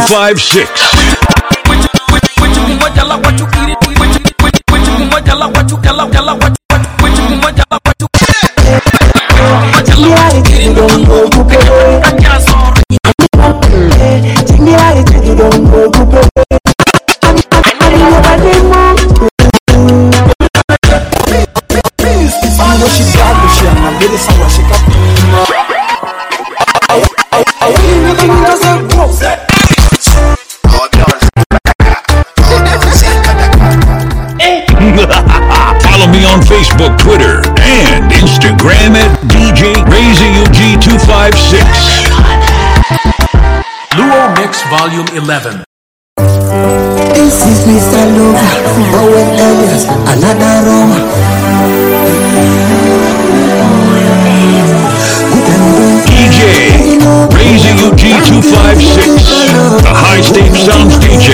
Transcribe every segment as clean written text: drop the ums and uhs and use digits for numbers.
256. Follow me on Facebook, Twitter, and Instagram at DJ RazyUG256. Luo Mix Volume 11. This is Mr. Luo, Owen Elias, another Roma. DJ RazyUG256, the High State Sounds DJ.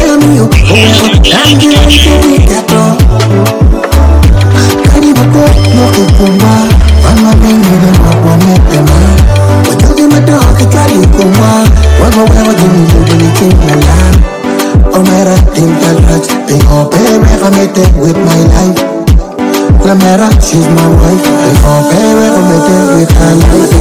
With my life, la mera, she's my wife. They all pay with her life.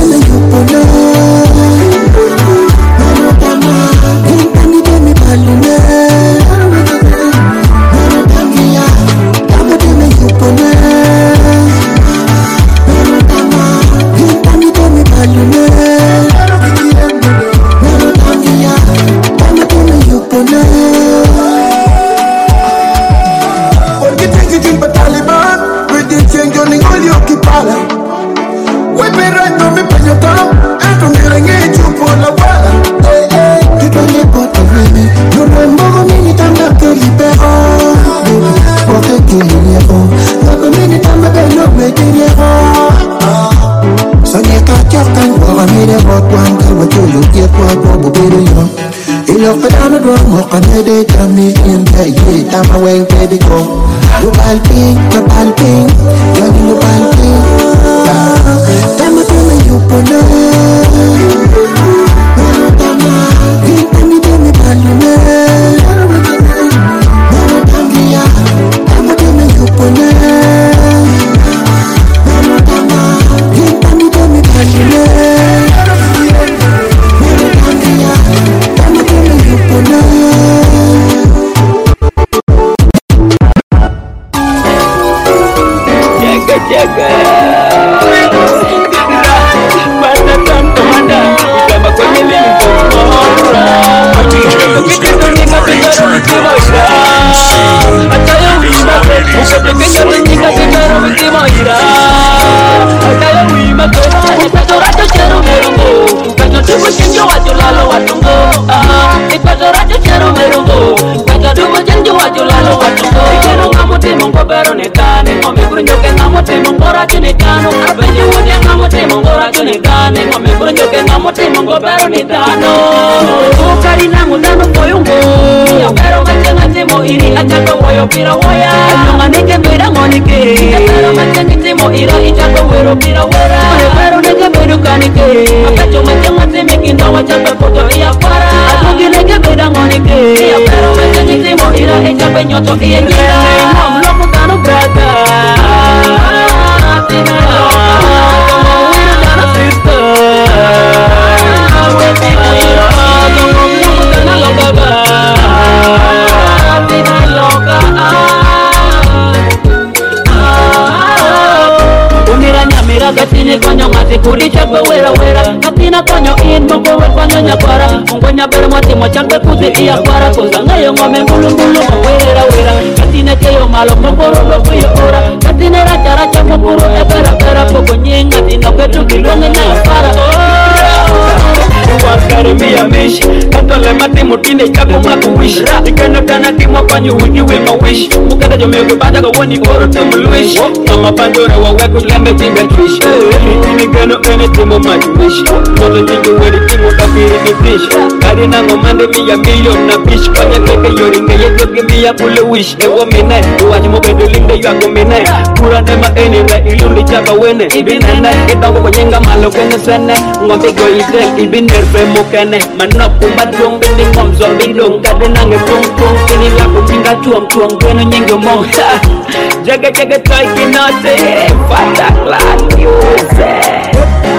Ibin kene manop badung bindi kom zombie dong kade nange tung tung kini laku tinggal tuang keno nyenggo mong jaga toy kinote patak lan music.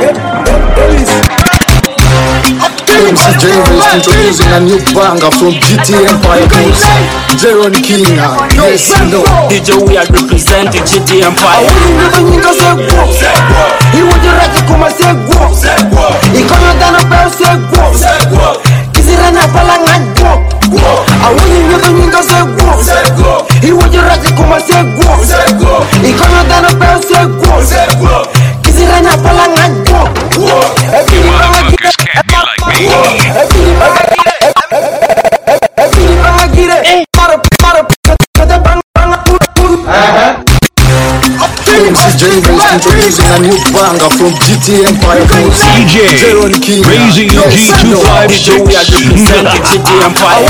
MC J-Race introducing a new banger from GT Empire Coast. Jeron King, yes you know. DJ we are representing GT Empire. He would you like to come and say go? He can't done a bell say go. Is it an apple and go? I want you to say go. He would you like to come and say go? He can't done a bell say go. Is it an apple and go? You motherfuckers can't be like me. MC J-Race introducing a new banger from GT Empire Coast. DJ Jeron King, Raising your G256. We are representing GT Empire.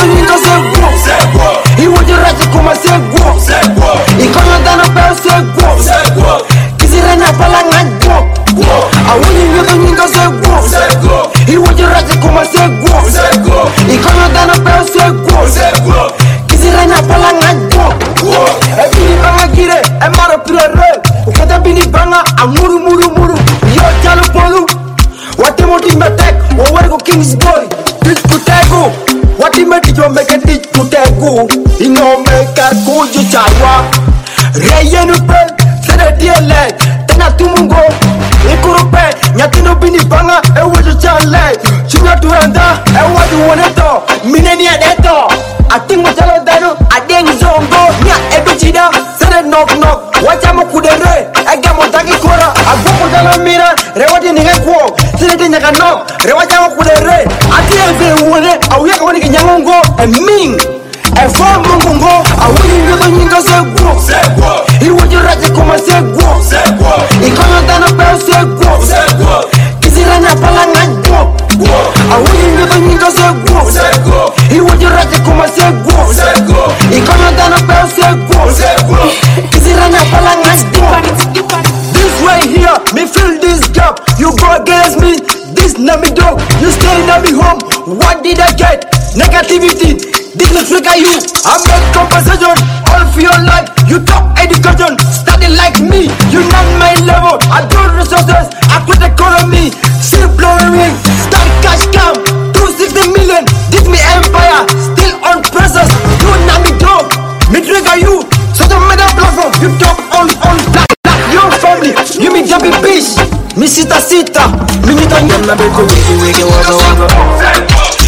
He would you like to come and say go? He can't done a bell say go. Is it an apple and go? I want you to say go. He would you like to come and say go? He can't done a bell say go. Is it an apple and go? Everybody I'm out of play. Ukata bini banga amuru muru. Yo chalo polu. Wati moti metek. Wawargo King's boy. Teach kutego. Wati meti jo meke teach kutego. Ino meka kuju chaiwa. Reye nupe. Sede diele. Tena tumungo. Ikurupe. Nyatino bini banga. Ewe chale. Chunga tuenda. Ewa duwaneto. Mineni adeto. I think we tell them I didn't zongo. Nya ebichida. Sede knock. Wacha mukudere. Ega motaki kora. Agogo jalo mira. Rewati ningekuo. Sede nyaka no. Rewacha mukudere. Ati eve uone. Auya kawani kinyangongo. Ming. Efo mungungo. Awuni nyoto nyingo sego. Iwo jiraje kuma sego. Ikono dano peo sego. Kisiranya pala ngajo. Awuni nyoto nyingo sego. Iwo jiraje kuma sego. Ikono dano peo sego. Kisiranya pala ngajo. This way here, me fill this gap. You go against me, this na me dog. You stay na me home. What did I get? Negativity. This will trigger you. I make compensation all for your life. You talk education, study like me. You not my level. I do resources. I put economy. Still blowing. Start cash cam. 260 million. This me empire. Still on presence. You not me dog. Me trigger you. So the middle platform. You talk on black. Your family. You me jumpy bitch. Me sita. Me need a new number. Wiggy wagga.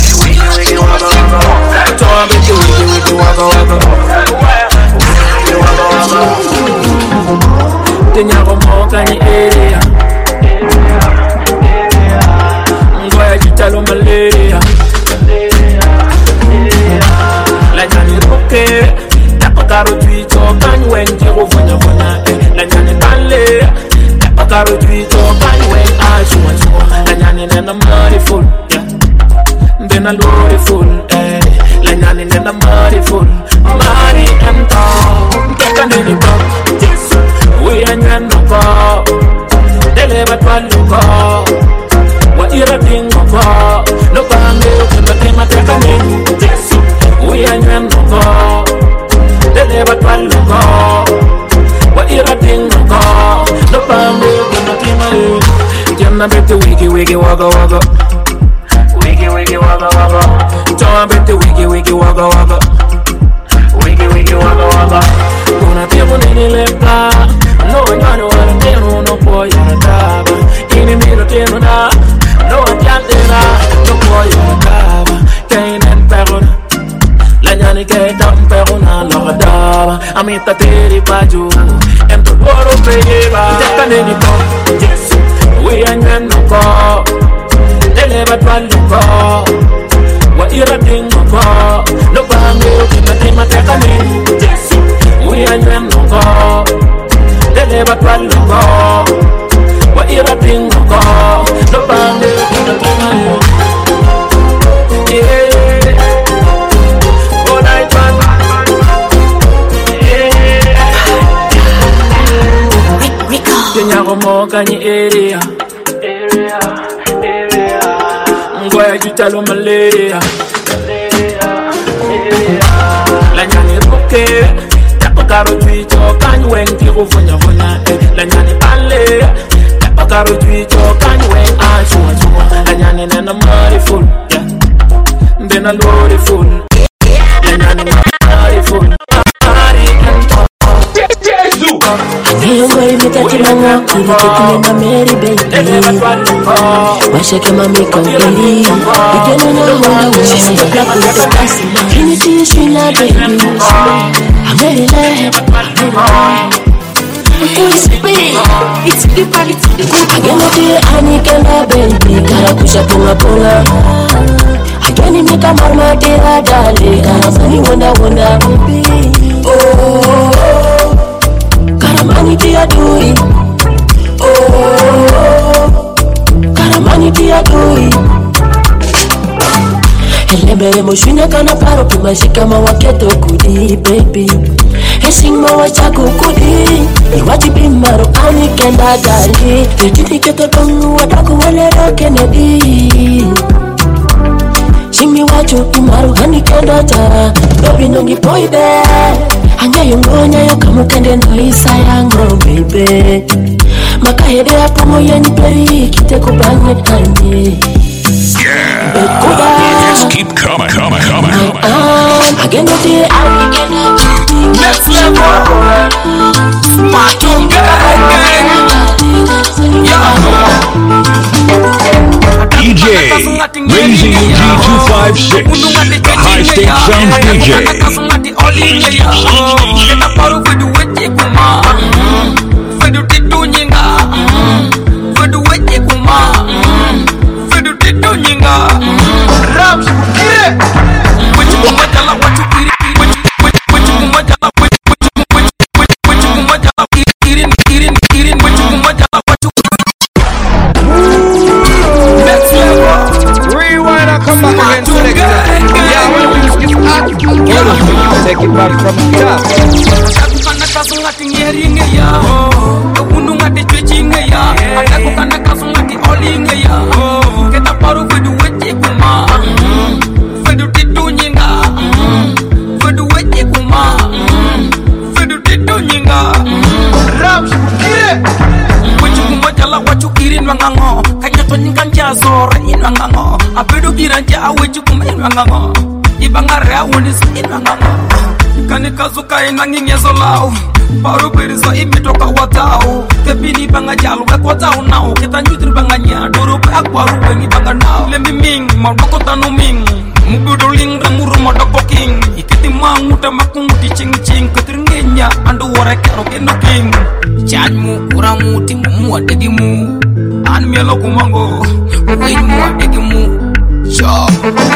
Tenyago moka ni area. Ngoya jitalo malaria. La jani roke. Tapakaro tuito kanyu wenje ufanya. La jani pale. Tapakaro tuito kanyu wenje ashuma. La jani nena money full. Then I load it full, eh. La nyani nenda mari full. Mari ento. Keka nini pop. We are nyana pop. Deleva twalu pop. Wa ira tingo pop. No pange ukenda tema teka nini. We are nyana pop. Deleva twalu pop. Wa ira tingo pop. No pange ukenda tema nini. Jana bete wiggy wagga. Wiggy wagga. Don't bet the wiggy wagga. Wiggy wagga. Una piego nini lepla. No nyano wala teno no boy yataba. Ini miro teno na. No atlandena. No boy yataba. Kainen perona. La nyani kaita perona loradaba. Amita teri paju. Emto boro peyeba. Teka nini po. We are nyano po. Deleva twaluko. Wa ira tingo ko. No bange ukima teka nini. We are nyano ko. Deleva twaluko. Wa ira tingo ko. No bange ukima teka nini. Yeah. All night man. Tenyago moka ni area. talo malaria. La nyani roke, tapa karo tuito kanywen tiro fonya fonya. La nyani pale, tapa karo tuito kanywen achua chua. La nyani nena mariful, yeah. Ndena loriful. La nyani mariful, mariful. Niyongo imetatilanga kiri kitumena Mary baby. Washake mami kongiri ikena na wala wasi black with the spicy. Trinity is sweet like baby. I'm ready love. It's big. It's good. Again okay anikenda baby. Kara kusha punga punga. Again mika marma dira dale. Kara mani wonder baby. Oh. Karamani tia dui, oh. Karamani tia dui. Elembele moshwina kana paro pimashika mawaketo kudi baby. Hesing mawachako kudi. Iwaji bimaro ani kenda dali. Yetiti keto tongu wadaku walero Kennedy. Shimi wacho tumaru hani kenda ta. Baby nongi poide. Anya yongonya yokamukende no isayango baby. Makahede hapo moyeni peri kiteko banye anye. Just keep coming. Again with the Next level. Smart on gang. DJ Raising G256, the high stakes sound DJ. Take it back from the top. Ibangarea woni inanganga kani kazuka inanginyezo lao paru berizo imetoka watao tepini banga jalu watao nao ketanyutri banga nya doro pa kwaru wengi banga nao lembi ming madoko tanu ming mugudoling ramuru madoko king ikiti manguta makunguti ching ching ketringenya andu wore kero keno king chajmu uramu timu adegimu an mielo kumango winu adegimu chop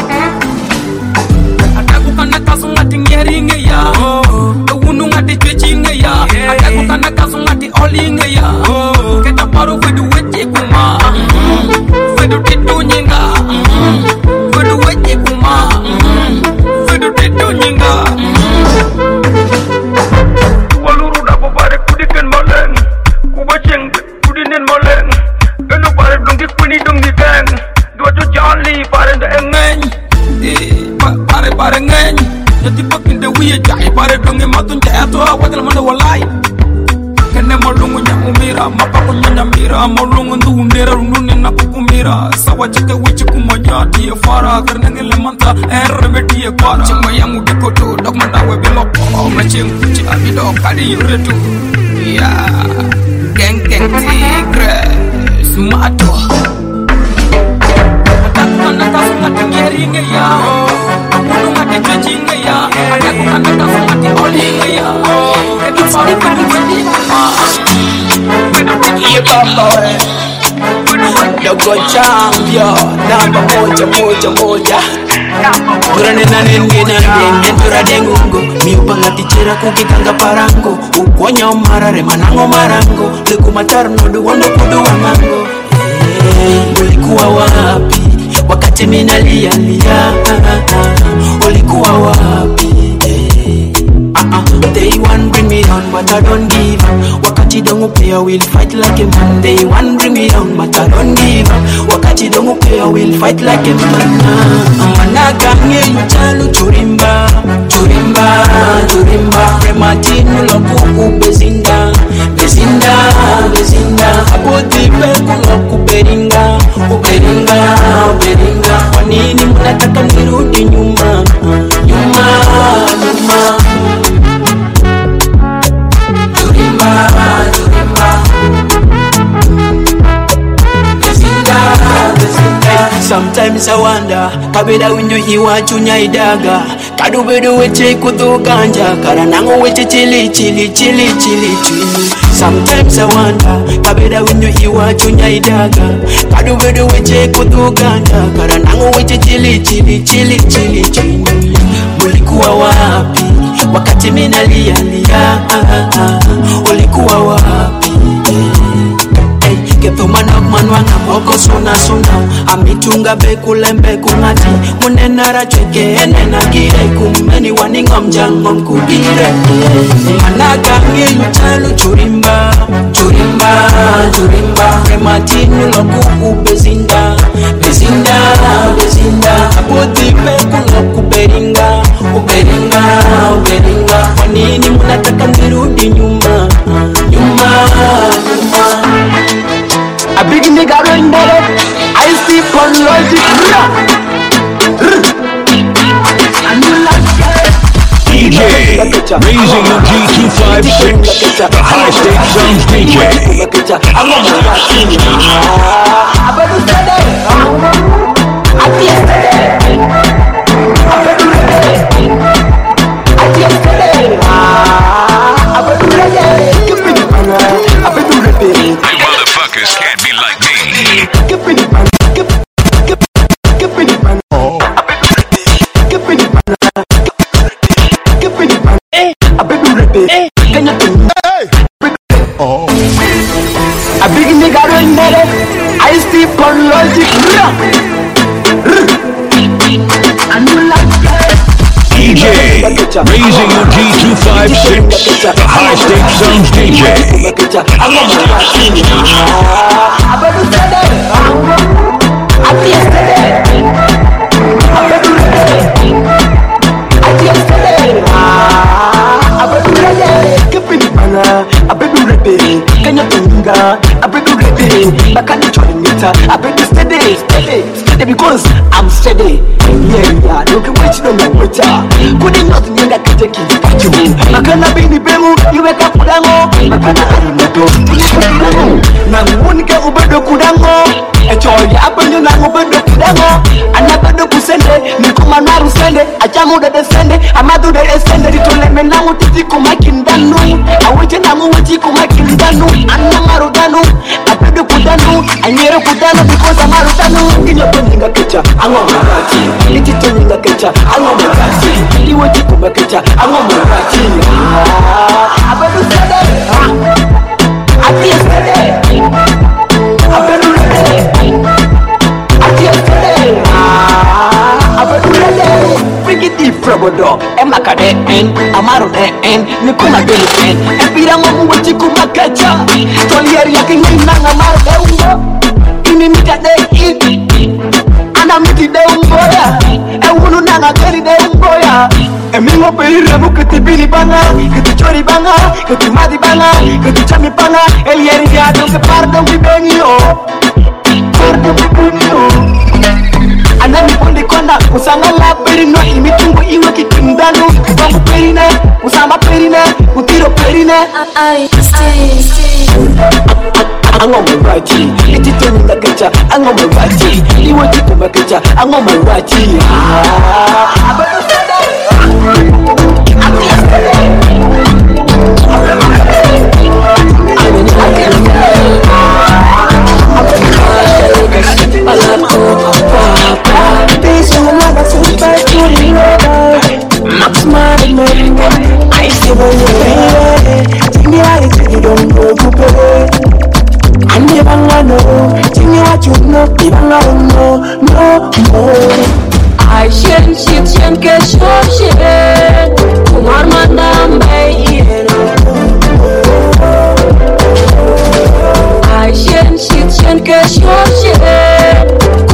kana kasu ngati ngeringe ya unu ngati chechinge ya akaku kana kasu ngati olinge ya keta paru vedu weche kuma vedu titu nyinga vedu weche kuma vedu titu nyinga waluru da popare kudiken molen kubacheng kudinen molen enu pare dongi kuni dongi gang dua tu jolly pare da engeng pare ngeng jadi pakin de wiye jai pare donge matun jaya to awadal manda walai kene molungu nya umira mapako nya mira molungu ndu ndera runune na kukumira sawa cheke wichi kumanya die fara karne ngele manta remedi e kwara chima yangu dikoto dog manda we biloko machim kuchi abido kadi yuretu ya geng tigre sumato takana kasuna tingeringe ya Dogo champion namba moja Kurane na nenge entura dengungo miupanga tichera kukikanga parango ukwonya marare manango marango lekumatar nodu wondo kudu wangango ulikuwa wapi wakati minalia ulikuwa wapi Day one bring me down but I don't give up wakati dongo play I will fight like a man Day one bring me down but I don't give up wakati party, don't okay, I will fight like a man. Managange mchalo churimba, churimba, churimba. Rematinu loku bezinda, bezinda, bezinda. Abodi peku loku beringa, uberinga, uberinga. Kwanini mnataka nirudi nyuma, nyuma, nyuma. Churimba, churimba. Sometimes I wonder, kabeda winyo iwa chunya idaga. Kadubedu weche kuduganja, karanango weche chili, chili, chili, chili, chili. Sometimes I wonder, kabeda winyo iwa chunya idaga. Kadubedu weche kuduganja, karanango weche chili, chili, chili, chili, chili. Ulikuwa wapi, wakati mina lia, lia, ulikuwa wapi, Ketumana manwana boko sona sona Amitunga bekule mbeku ngati Munenara chweke enena gire Kumeni waningom jangom kudire Managangi mchalu churimba Churimba, churimba Rematinu loku bezinda Bezinda, bezinda Abodi beku loku beringa Uberinga, uberinga Kwanini munataka nirudi nyuma Nyuma, nyuma A big nigga run better. I sleep on logic. DJ, raising your G256, the high state sounds DJ. I'm on my watch. I better stay there. I can't stay there. I better stay there. I can't stay there. I better stay there. Give me the banner. I better stay there. You motherfuckers can't be like me. Give me the banner. Give me the banner. Give me the banner. Give me the banner. I better repeat. Can you do it? Oh. A big nigga run better. I sleep on logic. And you like DJ, raising your G256, the high state sounds DJ. I'm on my watch. I better stay there. I can't stay there. I better stay there. I can't stay there. I better stay there. Give me the banner. I better repeat. Can you do that? I better repeat. Back at the joint meter. I better steady, steady, steady because I'm steady. Yeah, look at what you don't know what you couldn't not need that to take it. I cannot be the bemu. You wake up kudango. I cannot do na munika ubedo kudango. Enjoy abenyo na ubedo kudango. Anabedo kusende. Nikuma naru sende. Ajamu de descende. Amadu de descende. Ditole menangu titi kumakindanu. Aweje namu weji kumakindanu. Anamaru danu. Abedo kudanu. Anyere kudanu because amaru danu. Inyo peninga kecha. Ango marati. Itito ninga kecha. Ango marati. Iweji kumakecha. Ango marati. Abedo sende. I can't stay there. I better ready. I can't stay there. I better ready. Bring it deep, Probodo. Emaka de en, Amaro de en, Nikuna de en. Epira mo wechi kumakacha. Tolieri yake nina Amaro de ungo. Ini mita de it. Ana miti de ungoya. Ewunu nanga geri de ungoya. Emingo perire mukiti bini banga, kiti chori banga, kiti madi banga, kiti chami banga. Elieri dia donke pardon vi benio, pardon vi benio. Anami pondi konda, usanga la perino, imitungo iwe kikindanu. Ubangu perine, usamba perine, utiro perine. Ango mwaji, iti toni na kecha. Ango mwaji, iwe kiko makecha. Ango mwaji. Abado sada. I shen shit shen ke shop shit kumar mandam bay I shen shit shen ke shop shit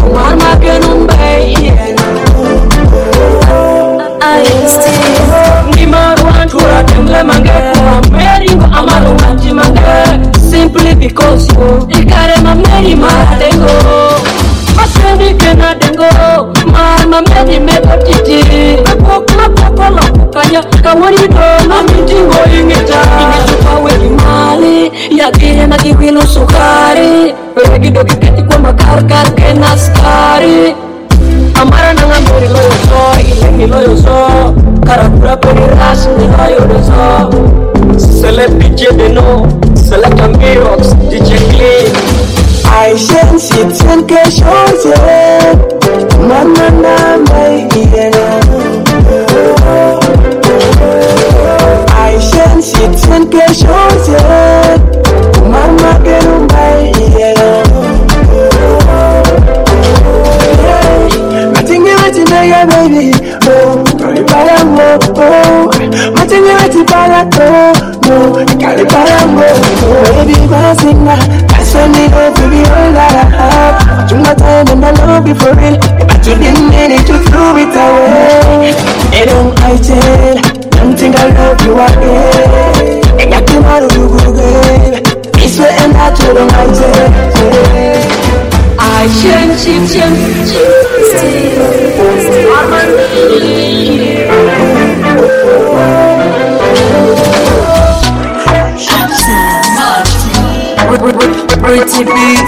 Wido mamitingo ingita Ingetupa weki mali Yakihe na kiwilo sukari Peregido kiketi kwa makarkar kena skari Amara nanga meri loyo so Ilengi loyo so Karakura peri ras ni loyo so Select DJ Deno Select Ambirox DJ Clean I sense it and shows it Mama na mai I sense it and shows it Mama get my Nothing else in there baby Oh, Caliparango Oh, nothing else in Palato No, Caliparango Oh, baby, my singer Send me up to be all that I have. Too much time and I love you for real. But you didn't need it to throw it away. They don't tell. Don't think I love you again. I got to out of you again. This way and that you don't tell. I change Pretty beat.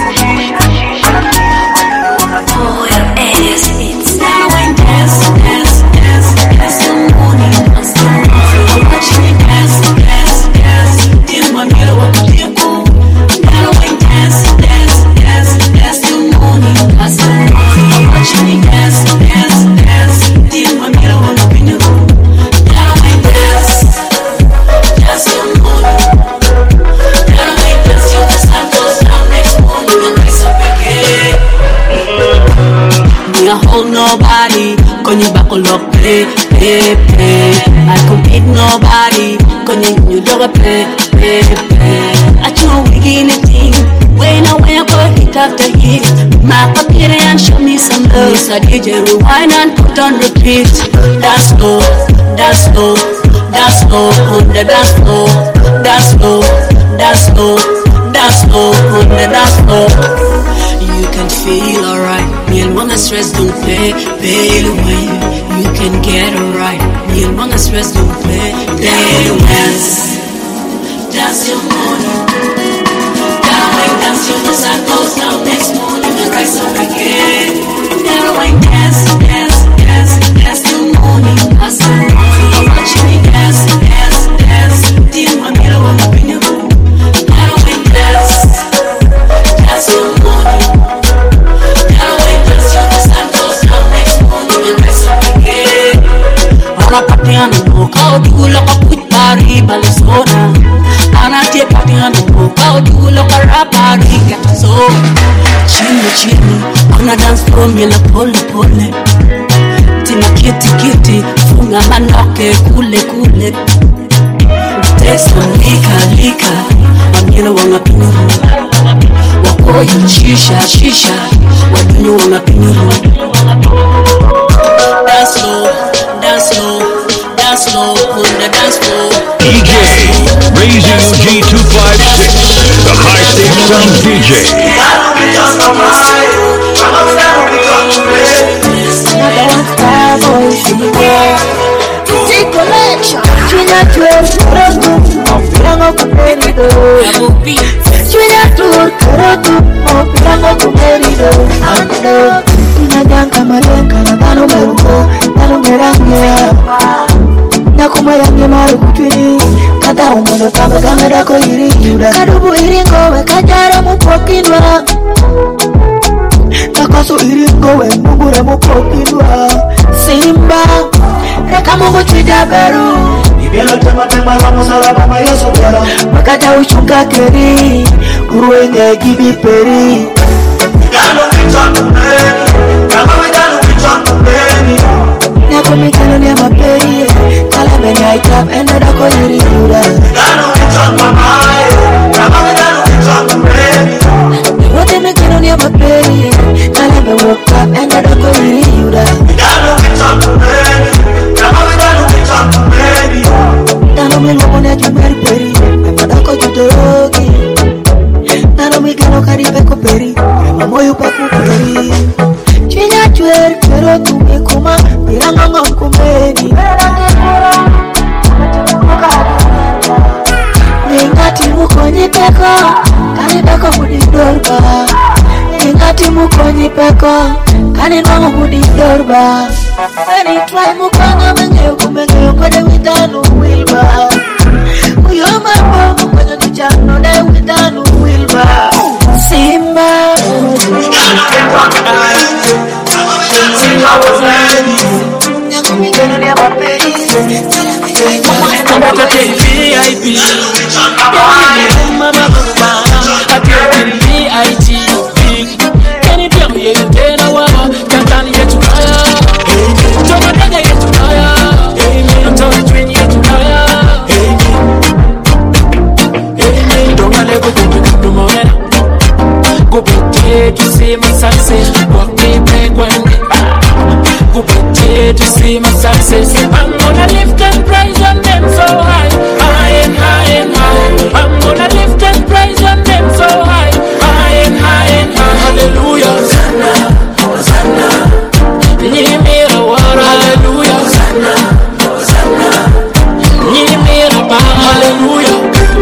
Oh, it's now and dance the morning. I'm watching you dance. Till my mirror walk up your go. Now and dance the morning. I'm watching you dance. Till my mirror walk up in your go. Now and dance the morning. I hold nobody, konyi bakolo play. I compete nobody, konyi doga play. I don't wig anything, when I go hit after hit. My pocket and show me some love. So DJ rewind and put on repeat. That's slow, on the dance floor. That's slow, on the dance floor. You can feel alright. Me and one stress don't play away. You can get alright. Me and one stress don't play away. Dance your morning. Dance your the sun goes down next morning and rise up again. Never mind, dance the morning. I'm watching you dance. Till my mirror walk up in your room. Never mind, dance your morning. Kau dulu kau putari Balisona. Anak dia patihan kau dulu kau rapari kata so. Chini, ana dance floor mila pole. Tina kiti, funga manoke kule. Testa lika, amila wanga pinuru. Wakoyo shisha, wadunyo wanga pinuru. Dance slow, on the dance floor. DJ Raising G256, the high stage sound DJ. Nakumayange maru kutwini kata umono tamba kamera ko iriuda kadubu iringo we kajara mupokinwa takaso iringo we mugure mupokinwa simba reka mungu chidaberu ibelo tema vamos a la mama yeso pero makata uchuka keri kuruenge gibi peri galo kichakubeni kama wedalo kichakubeni Nako mikano ni maperi Kala menya itab enda dako yuri yura Gano kichak mamae Kama megano kichak mreni Wote mikano ni maperi Kala menya itab enda dako yuri yura Gano kichak mreni Kama megano kichak mreni Tano mwengo mone jumeri peri Ema dako judogi Tano mikano karibe ko peri Ema moyo paku peri China chwer pero tu me kuma Piranga ngam kumeni mukoni peko kani no hudi dorba any try mukanga menyo kumenyo kode witanu wilba uyo mambo kwenye dichano de witanu wilba Simba to see my success, what me break one day. Go pay to see my success. I'm gonna lift and praise your name so high, high and high and high. I'm gonna lift and praise your name so high, high and high and high. Hallelujah, Hosanna, Hosanna. Nyimira wara, hallelujah, Hosanna, Hosanna. Nyimira ba, hallelujah.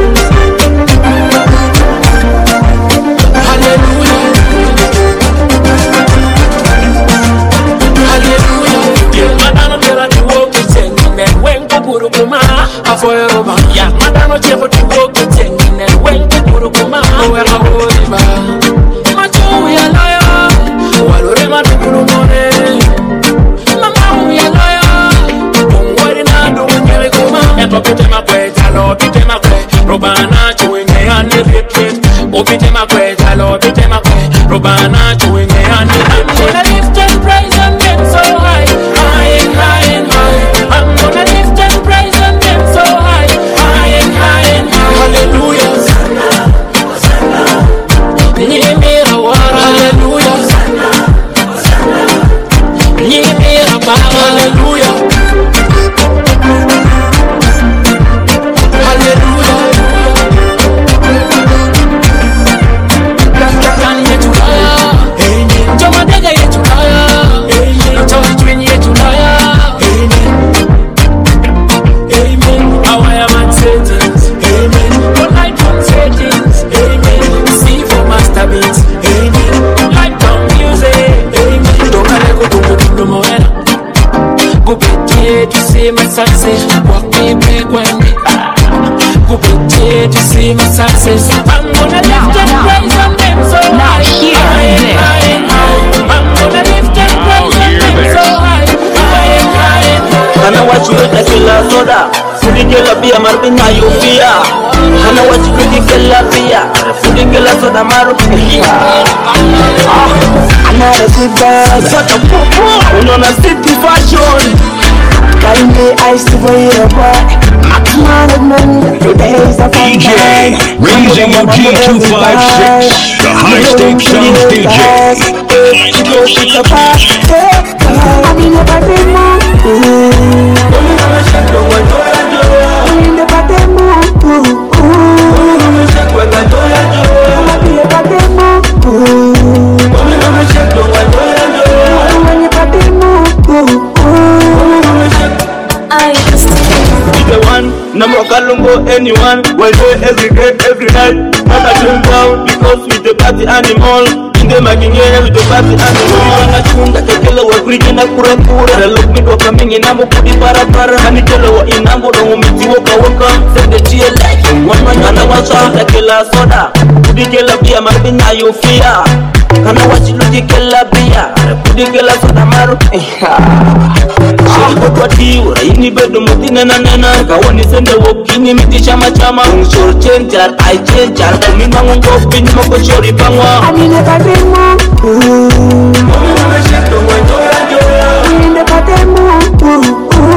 Ya madano chebo tiwoke tengine wengi kurukuma wewe holiba macho ya laya walore madukuru mone mama ya laya ngwari na ndo nyewe kuma etopite makweta lo pite makwe robana chuenge ani repeat opite makweta lo pite makwe robana chuenge ani I'm gonna lift and praise and get so high, high and high and high. I'm gonna lift and praise and get so high, high and high and high. Hallelujah, Hosanna, Hosanna. Nyimira wara, hallelujah, Hosanna, Hosanna. Nyimira ba, hallelujah, hallelujah. Kakani yetu haya, joma dega yetu haya, joma twin yetu haya. Amen. How I am on settings. Amen. One night on settings. Amen. See for master beats. Amen. Light on music. Amen. Don't let go to the morena. Go pay to see my success. Walk me back when me. Go pay to see my success. I'm gonna lift and praise and them so high. High and high. I'm gonna lift and praise and them so high. High and high. Hana wachuweka kila soda Fudi kila bia marbinya yufia Hana wachuweka kila bia Fudi kila soda maru Another good girl, Sota popo Unona city fashion carrying the ice to wear a boy. Man of men, the days of DJ, raising your G256, the high stakes sounds DJ. It's a party, I mean the party move. In the party move. Number Kalungo, anyone, one day, every day, every night. Not a dream down, because with the party animal. In the Maginier with the party animal. I tuned the Kela were bringing a Kurakura. The look me coming in Ambo Pudi Parapara. And the Kela in Ambo, the woman to walk. Send the GL like one man, and I watch out the Kela soda. Pudi Kela be a Marvina, you fear. And I watch you look at Kela beer. Pudi Kela soda maru. Kwa tiwa, ini bedo mutina na nana. Kawani sende wokini miti chama chama. Unshor chenjar, I chenjar. Kumina ngongo pini moko shori pangwa. I mean the party move. In the party move.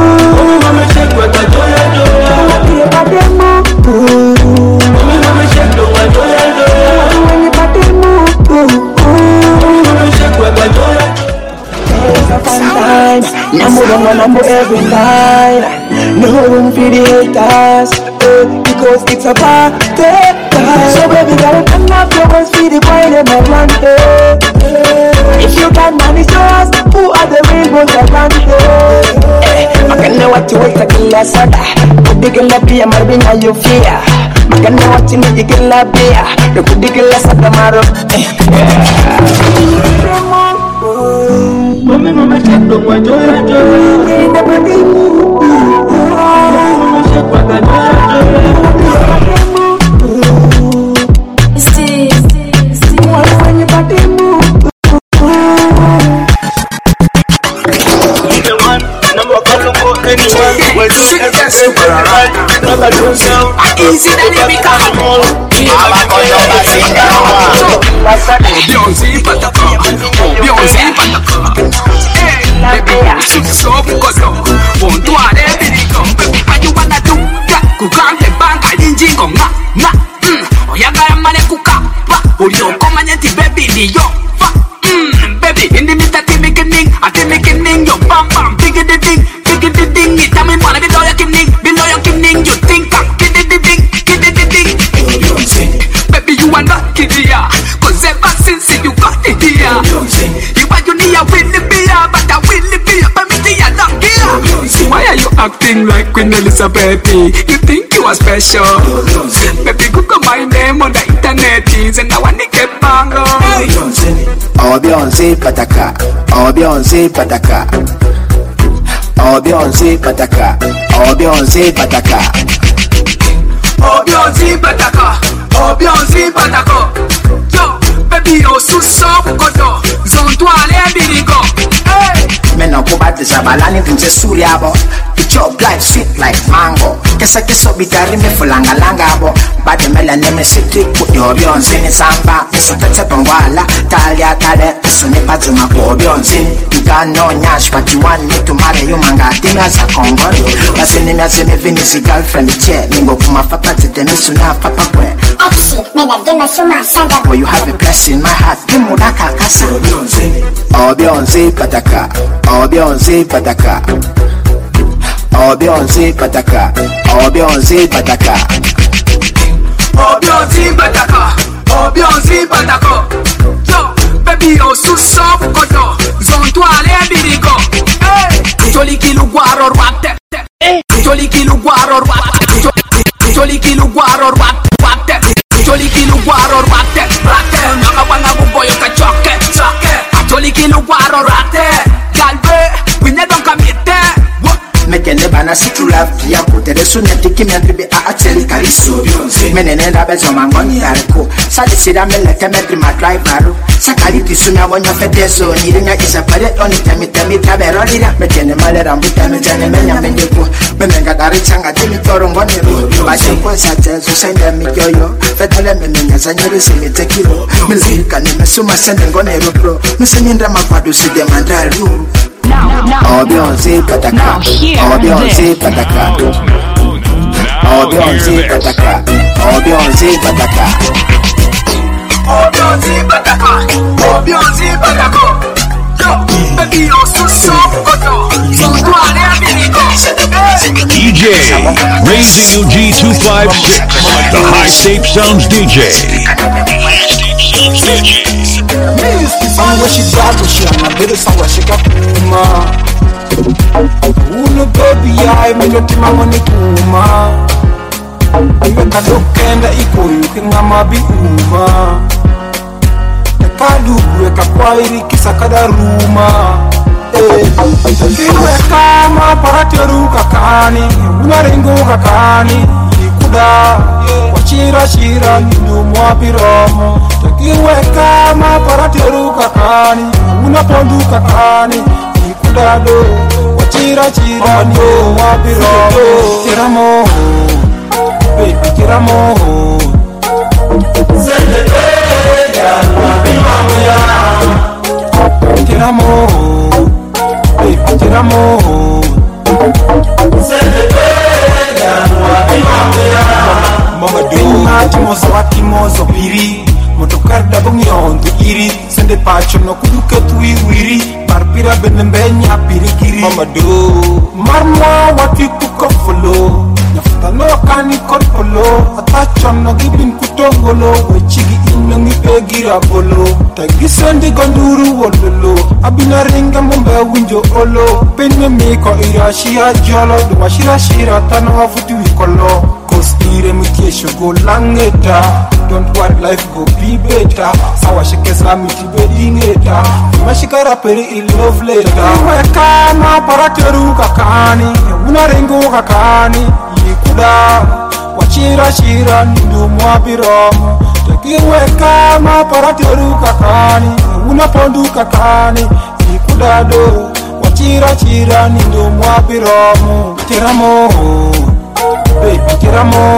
Number every night. No room for the haters, because it's a party time. So baby, gotta turn up your voice for the boy in my land. If you can manage us, who are the real ones around here? I can know what you want to kill us. Put the girl up here, Marvin, how you fear. Maganda watching you get la beer. The good girl is at the maro. Mama check the one joy. Mama check what I When your body move. Number anyone, we're doing everything right. Never do sound. Easy than it become. Beyonce pataka, Beyonce pataka. Baby, so bukoso. Want to add everything, baby. What you wanna do? Kukande banga inji konga, na. Oyaga yamane kukapa. Uyo komanyeti baby diyo. Baby, in the midst of the beginning, at the beginning, yo bam bam, bigger the ding. It tell me wanna be loyal king, you think I'm kidding the ding. Baby, you are not kidding ya, cause ever since you got the idea, you want you need a Willy Beer, but I Willy Beer, but me see a not here. Why are you acting like Queen Elizabeth? You think you are special? Baby, Google my name on the internet, and I want to get bango. Oh Beyonce pataka, oh Beyonce pataka. Oh Beyonce pataka, oh Beyonce pataka. Oh Beyonce pataka, oh Beyonce pataka. Yo, baby, oh so bukodo, zon toile birigo. Hey. Me no go bad zabalani vince suriabo. The chop life sweet like mango. Kesa bitari me fulanga langa bo. But the melanin me city put your Beyonce in samba. So that's a pangwala, talia tale. So ne pazuma ko Beyonce. You got no nyash, but you want me to marry you manga. Tina sa kongo. Basi ni me se me vinisi girlfriend che. Mingo kuma papa tete me suna papa kwe. Boy, you have a place in my heart. Kimudaka kasa. Oh Beyonce pataka, oh Beyonce pataka. Oh Beyonce pataka, oh Beyonce pataka. Oh Beyonce pataka, oh Beyonce pataka. Yo, baby, oh so bukodo, zon toile birigo. Hey, joli kilu guaro rwate, joli kilu guaro rwate, joli kilu guaro rwate, joli kilu guaro rwate, rate. Nanga wana buboyo kachoke, choke. Joli kilu guaro rwate, galbe, winya don't come it. Mekene bana si true love pia kote de suneti kimya tribe a ateli kariso. Menene na bezo mangoni arko. Sadi sida meleke medri ma driver. Sakali tisumya wonya fedeso nirinya isapare oni temi tabero lira. Mekene malera mbuta mejane menya mendeko. Memenga dari changa temi torongo nero. Basi kwa sate so sende mikyoyo. Fetele memenya zanyere simite kilo. Mizika ni mesuma sende ngonero bro. Misenyenda makwadu side mandaru. Oh Beyonce pataka, oh Beyonce pataka. Oh Beyonce pataka, oh Beyonce pataka. Oh Beyonce pataka, oh Beyonce pataka. Yo, baby, oh so bukodo, zon toile birigo. DJ Raising You G256, the High State Sounds DJ. Song where she drive with shit, I did a song where she got kuma. Uno baby, I made it to my money kuma. I make a look and equal, you can be uma. The Kadu, a kwairi kisakada ruma. Kiwe kama parateru kakani, unaringo kakani, ikuda. Shira nyumu wapiromo. Takiwe kama parateru kakani, unapondu kakani, ikudado. Wachira nyumu wapiromo. Tiramo, baby tiramo. Tiramo, baby tiramo. Mama do timoso watimoso piri motokar da bongyondo iri sende pacho no kuduke tuiwiri parpira benembenya piri kiri mama do marmwa wati tukofolo nafta no kani korpolo atacho no gibin kutongolo wechigi inongi pegira bolo tagi sende gonduru wololo abina ringa mombe winjo olo penme mi ko irashia jolo do shira tano afuti wikolo cause ire mitiesho go langeta. Don't worry, life go be better. Sawa shekeza miti bedingeta. Mashikara peri il love letter. Iwe kama parateru kakani, una rengo kakani. Yikuda, wachira shira nindu mwabiromo. Iwe kama parateru kakani, una pondu kakani. Yikuda do, wachira shira nindu mwabiromo. Tiramo, baby tiramo.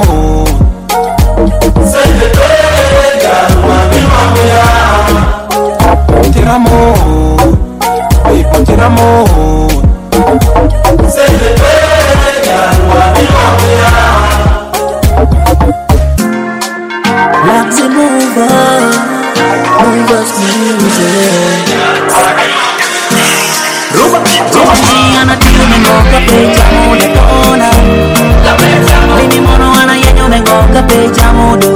Send the girl, mami mamia. Tiramo, baby tiramo. Send the girl, mami mamia. Let's move on, move us music. Ana tio me ngoka pecha mole tona. Baby mono ana yenyo me ngoka pecha modo.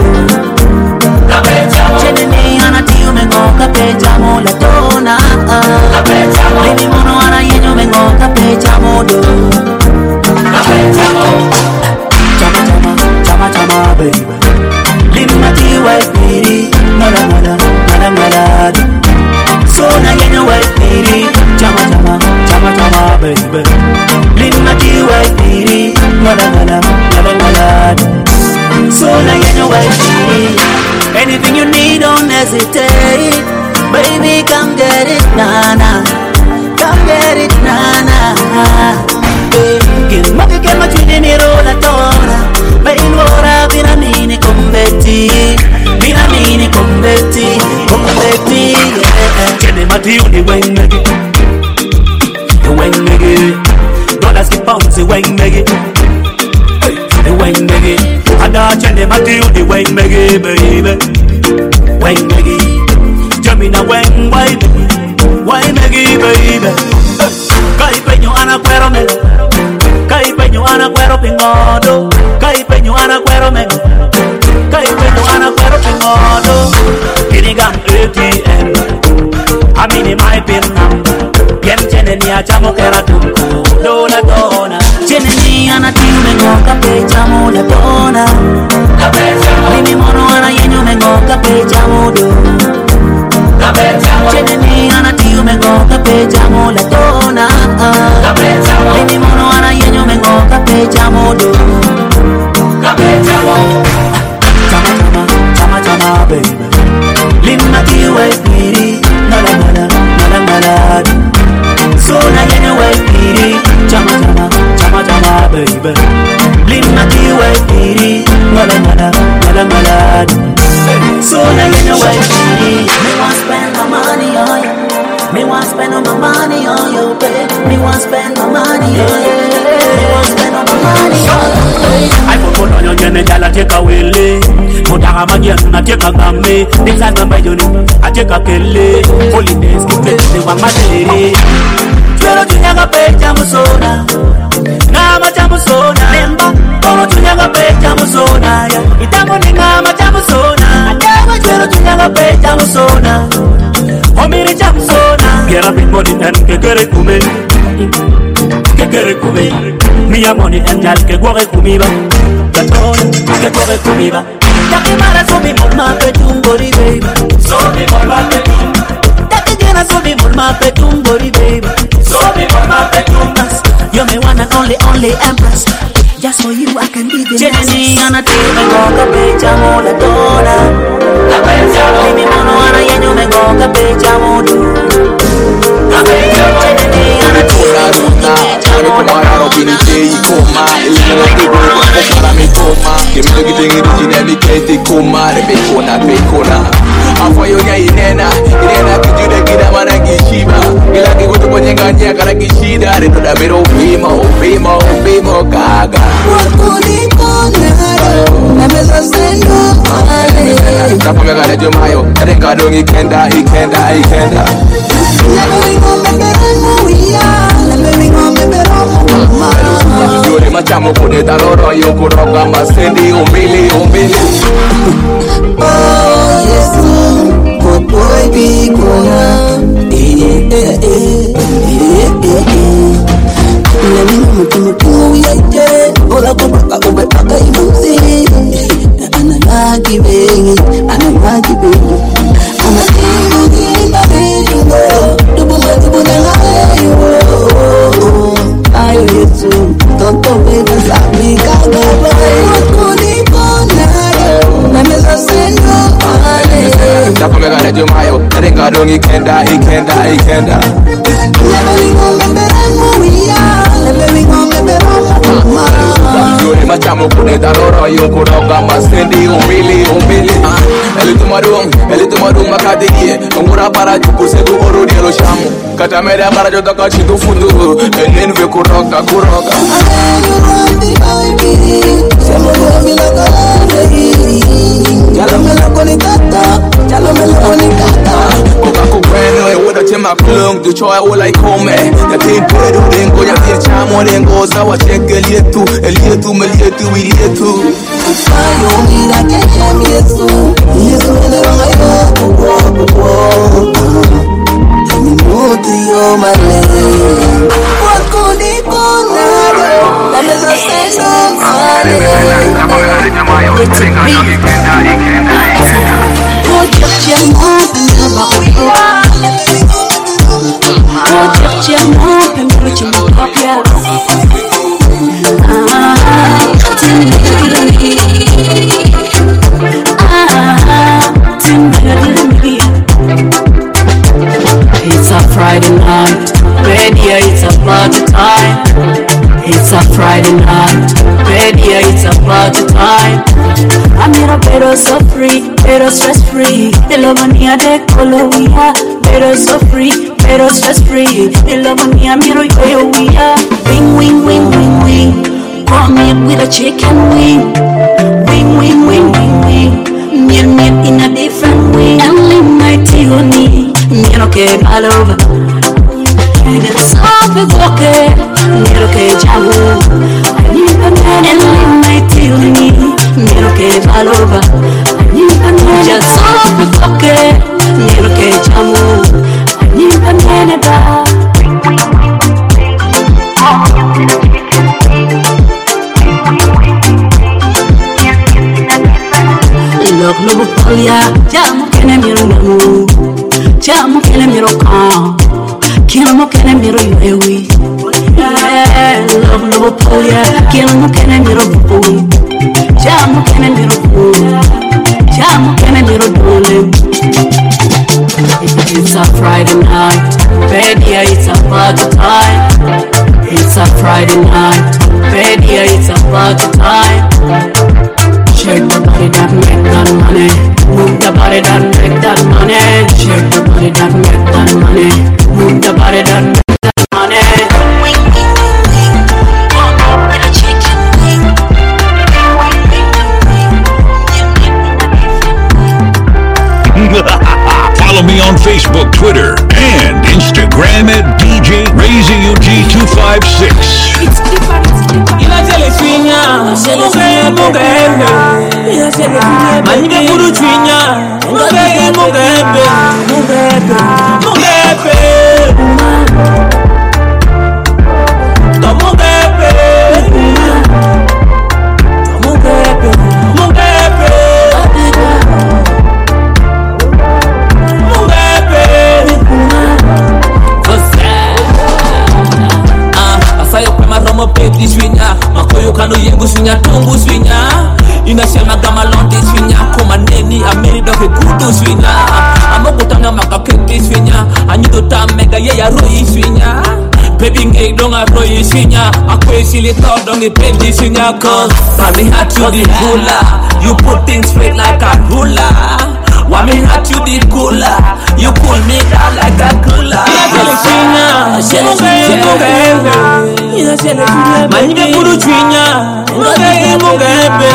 Chene ni ana tio me ngoka pecha mole tona. Baby mono ana yenyo me ngoka pecha modo. Chama chama, chama chama baby. Lima tiwa espiri, nada nada, nada nada. So na yenyo espiri, chama chama, chama chama baby. Lima tiwa espiri, nada nada, nada nada. So na yenyo espiri. Anything you need, don't hesitate. Baby, come get it, nana. Come get it, nana. Give my children a roll at all. Bain wora vina mini combetti. Vina mini combetti. Combetti. Chene mati uni weng megi. The weng megi. Dollars keep pounds the weng megi. The weng megi. Ada chene mati uni weng megi baby. Weng megi. Jamina weng wide. Weng megi baby. Kai peño ana cuero me. Kai peño ana cuero pingodo. Kai peño ana cuero me. Kai peño ana cuero pingodo. Kinigam ATM. Amini my pin number. Bien chene ni achamo kera tunku. Dona dona. Chene ni ana tiu me ngoka pecha mo la dona. Mimi mono ana yenyo me ngoka pecha mo do. Chene ni ana tiu me ngoka pecha mo la dona. Mimi mono ana yenyo me ngoka pecha mo do. Chama chama, chama chama baby. Lima tiwa espiri, nada nada, nada nada. So na yenyo espiri, chama chama, chama chama baby. Lima tiwa espiri, nada nada, nada nada. So na yenyo espiri. Me want spend my money on you. Me want spend all my money on you, baby. Me want spend my money on you. Me want spend all my money on you. I put on your jene jala take a wele. Mutaka magia na take a game. Things I remember you know. I take a kele. Holidays keep the one matere. Twero tunyaga pecha musona. Ngama chamusona. Lemba. Kono tunyaga pecha musona. Itamu ni ngama chamusona. Adewa twero tunyaga pecha musona. Omiri chamusona. Get up in body and kekere kume. Kekere kume. Mia money and jal ke gore kumiba. Gatone ke gore kumiba. Takimara so mi molma petumbori baby. So mi molma petum. Takigena so mi molma petumbori baby. So mi molma petumbas. You're my one and only empress. Just for you I can be the Jenny ana tima ngoka pecha mola dona. La pecha mimi mono ana yenyo me ngoka pecha modu. La pecha Jenny ana tima ngoka pecha mola Robini J koma, ilina ke go para mi koma. Que me que tengi digine mi kete koma, re bekona. Afo yo nya inena que jude kida mana gishiba. Ila ke go to ponyenga nya kara gishida, re to da mero fimo gaga. Wakuni konaro, na meza sendo ale. Tapo me gale jo mayo, re kado ikenda. Yuri machamo kune taroro yo kuroga masendi umbili. Oh yes, good boy be gonna. Let me know mutu ye. Ola ko baka imanzi. madong ikenda. Yore machamo kune daroro yoko roga masendi umili. Elito madong makadie. Ngura para juku sedu oro dielo shamu. Kata meda para jota kachitu fundu. Enen ve kuroga. Oka kukweno e woda tema klung du choy all like home. Ya tin pedu dengo ya tin chamo dengo sawa check elietu ilietu. Ayo mira que ya mi Yesu ele wangayo. Minuti yo male. What could it go now? That is a sense of It's a Friday night, radio, it's a party time. It's a Friday night, radio, it's a party time. I'm here, better so free, better stress free. The love on here, the color we are. Better so free, better stress free. The love on here, mirror where we are. Wing. Come in with a chicken wing. Wing. Meal in a different way. And leave my tea on me. Miro che all over. And it's all the walker. Miro che jamu. I need a man and leave my tea on me. Miro che all over. I need a man just all the walker. Miro che jamu. I need a man about. Look, Polia, Jamu can miro namu, Jamu can miro calm, Kiamo can miro you. Love, Polia, Kiamo can miro boo, Jamu can miro boo, Jamu can miro dolim. It's a Friday night, baby, it's a party time. It's a Friday night, baby, it's a party time. Shake the body that make that money. Move the body that make that money. Shake the body that make that money. Move the body that make that money. Follow me on Facebook, Twitter, and Instagram at DJ RazyUG256. Kanu yengu swinya tungu swinya inasema kama londi swinya kumaneni amiri doke kudu swinya amokutanga makaketi swinya anyido tamega yeya roi swinya baby ngey donga roi swinya akwesi li todongi pendi swinya cause Wami hat you the cooler, you put things straight like a ruler. Wami hat you the cooler, you pull me down like a cooler. Manyibe kuru chwinya, mugebe.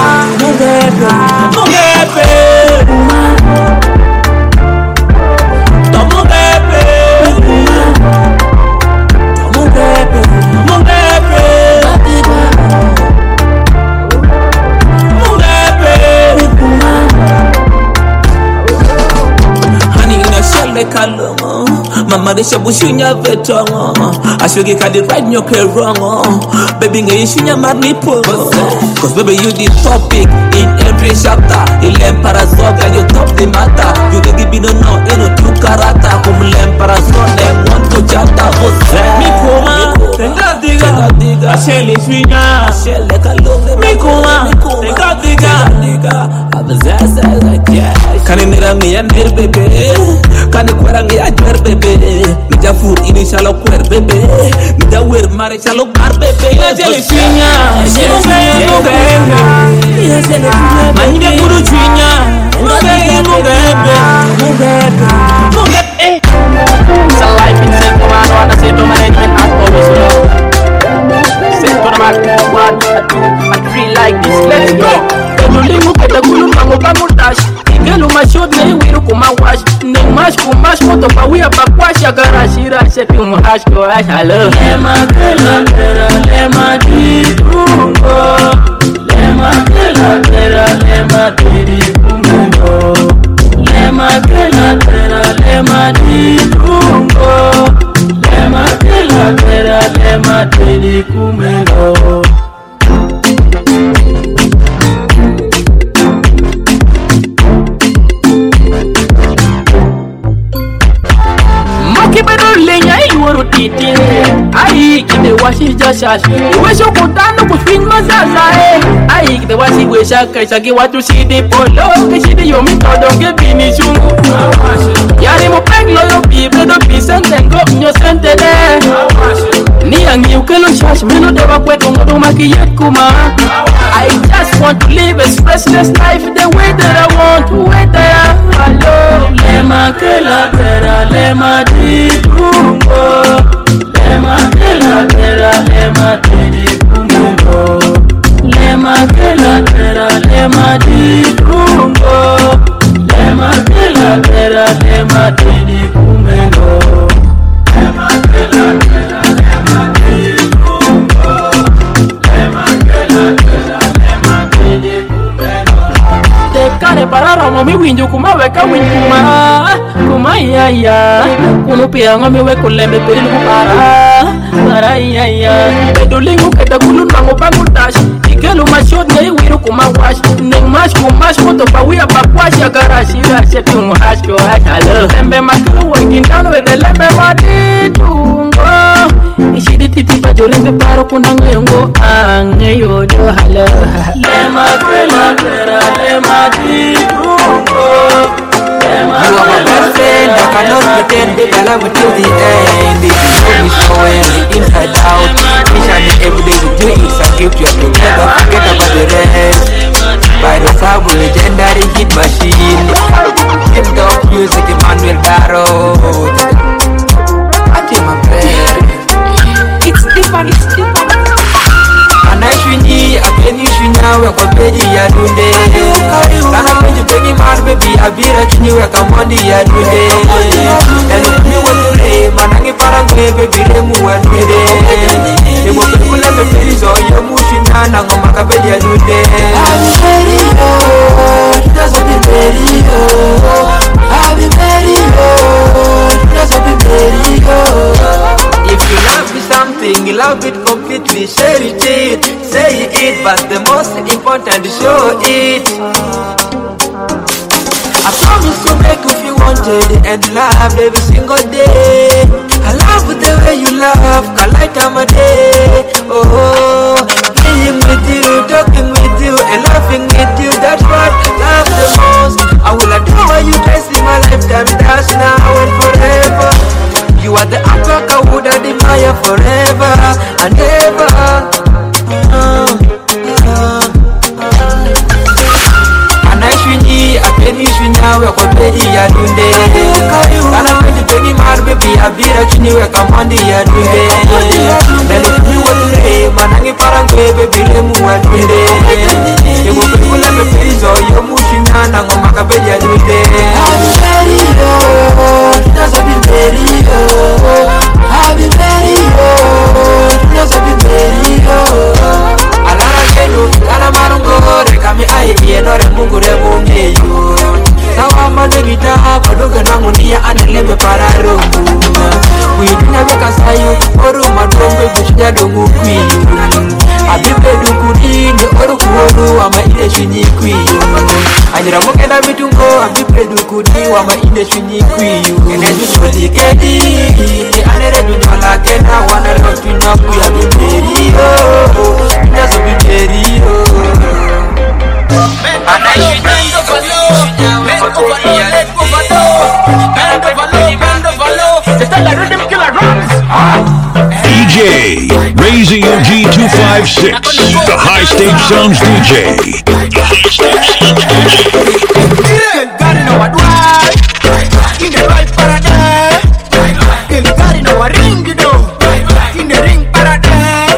Mama de shabushnya vetongo ashoge kadi right nyoke wrong baby ngeyishinya maripo cause baby you the topic in every chapter ilem parazoga you top the matter you dey give me no eno tu karata kumlem parazone monto chata mikuma tenga diga ashele swinya ashele kalonge mikuma tenga diga abazaza like yeah Kani nirangi ya nir bebe, kani kwerangi ya jwer bebe. Nija food ini shalo kwer bebe, nija wer mare shalo bar bebe. Ya jeli chinya, manje kuru chinya, It's a life in St. Command, I say to management as always, you know. St. Command, 1, 2, 3 like this, let's go. Elulingu kete kulu mango pamutash. Igelu mashot ne wiru kumawash. Ne mash kumash moto pa wia pa kwasha garashira shepi umuhash ko ash halo. Lema kela tera lema ditungo. Lema kela tera lema ditungo. Lema kela tera lema ditungo. Lema kela tera lema ditungo. Ai kide washi jashash wesho kutano kuspin mazaza ai kide washi wesha kaisa ki watu shidi polo ke shidi yomi todo ke bini chungu yari mo peglo yo bible do pisente ngo nyo sente de ni angi ukelo shash meno deba kwetu ngodo makiyet kuma I just want to live a stressless life the way that I want to wait there hello lema kela tera lema ditungo Lema kela tera lema ditungo Lema kela tera lema ditungo Lema kela tera lema ditungo Lema kela tera lema ditungo Lema kela tera lema ditungo Tekane parara ngomi winju kuma weka winjuma Kuma iya Kunu pia ngomi weko lembe perilu para iya Pedulingu keta kulun mango pangutash Igelu mashot ne wiru kuma wash Neng mash kumash moto pa wia pa kwasha garashira shepi umuhash ko halo Lembe makuru working down with the lembe maditungo Ishidi titi pa joringe paro kunango yongo angeyo do halo Lema kwela tera lema ditungo You are my best friend, I cannot pretend that I love you till the end. If you know me so well, inside out, each and every day with you is a gift. You have to never forget about the rest. By the Sabu legendary hit machine, hip hop music, Emmanuel Barro. I feel my friend. It's different, it's different. Anashwini, apeni shwinya weko peji ya dunde Kana peji pengi mar baby abira chini weka mondi ya dunde Elu kuni wadure, manangi parangwe baby remu wa dunde Ego pekule pepe so yomu shwinya na ngoma kapeji ya dunde I'll be ready yo, that's what be ready yo I'll be ready yo, that's what be ready yo If you love me something, you love it completely, share it, say it, but the most important, show it. I promise to make you feel wanted and loved every single day. I love the way you love, Kalaita Made. Oh, being with you, talking with you, and laughing with you, that's what I love the most. I will adore you twice in my lifetime, that's now and forever. You are the apple I would admire forever and ever. Anashwini, apeni shwinya weko peji ya dunde Kana peji pengi mar baby abira chini weka mondi ya dunde Nelu kuni wadure, manangi parangwe baby remu wa dunde Ego pekule pepe so yomu shwinya na ngoma kapeji ya dunde I'll be ready yo, that's what be ready yo I'll be ready yo, that's what be ready yo Alara kenu, ala marungo, rekami aye yenore mungu remu ngeyo Sawa mande gita, padoga nangu niya aneleme para rungu Kuidina weka sayo, oru madrombe bushida dongu kwiyo Abibe dukudini, oru kuoru, ama ide shunyi kwiyo Anyira mokenda vitungo, abibe dukudi, wama ide shunyi kwiyo Ene jujuli kedi, anere dunyola kena, wana lotu naku ya bimeriyo Naso bimeriyo Anaishi nendo kwa DJ, Raising Your G256, the High State Sounds DJ. In the right paradise, in the garden of a ring, you know, in the ring paradise.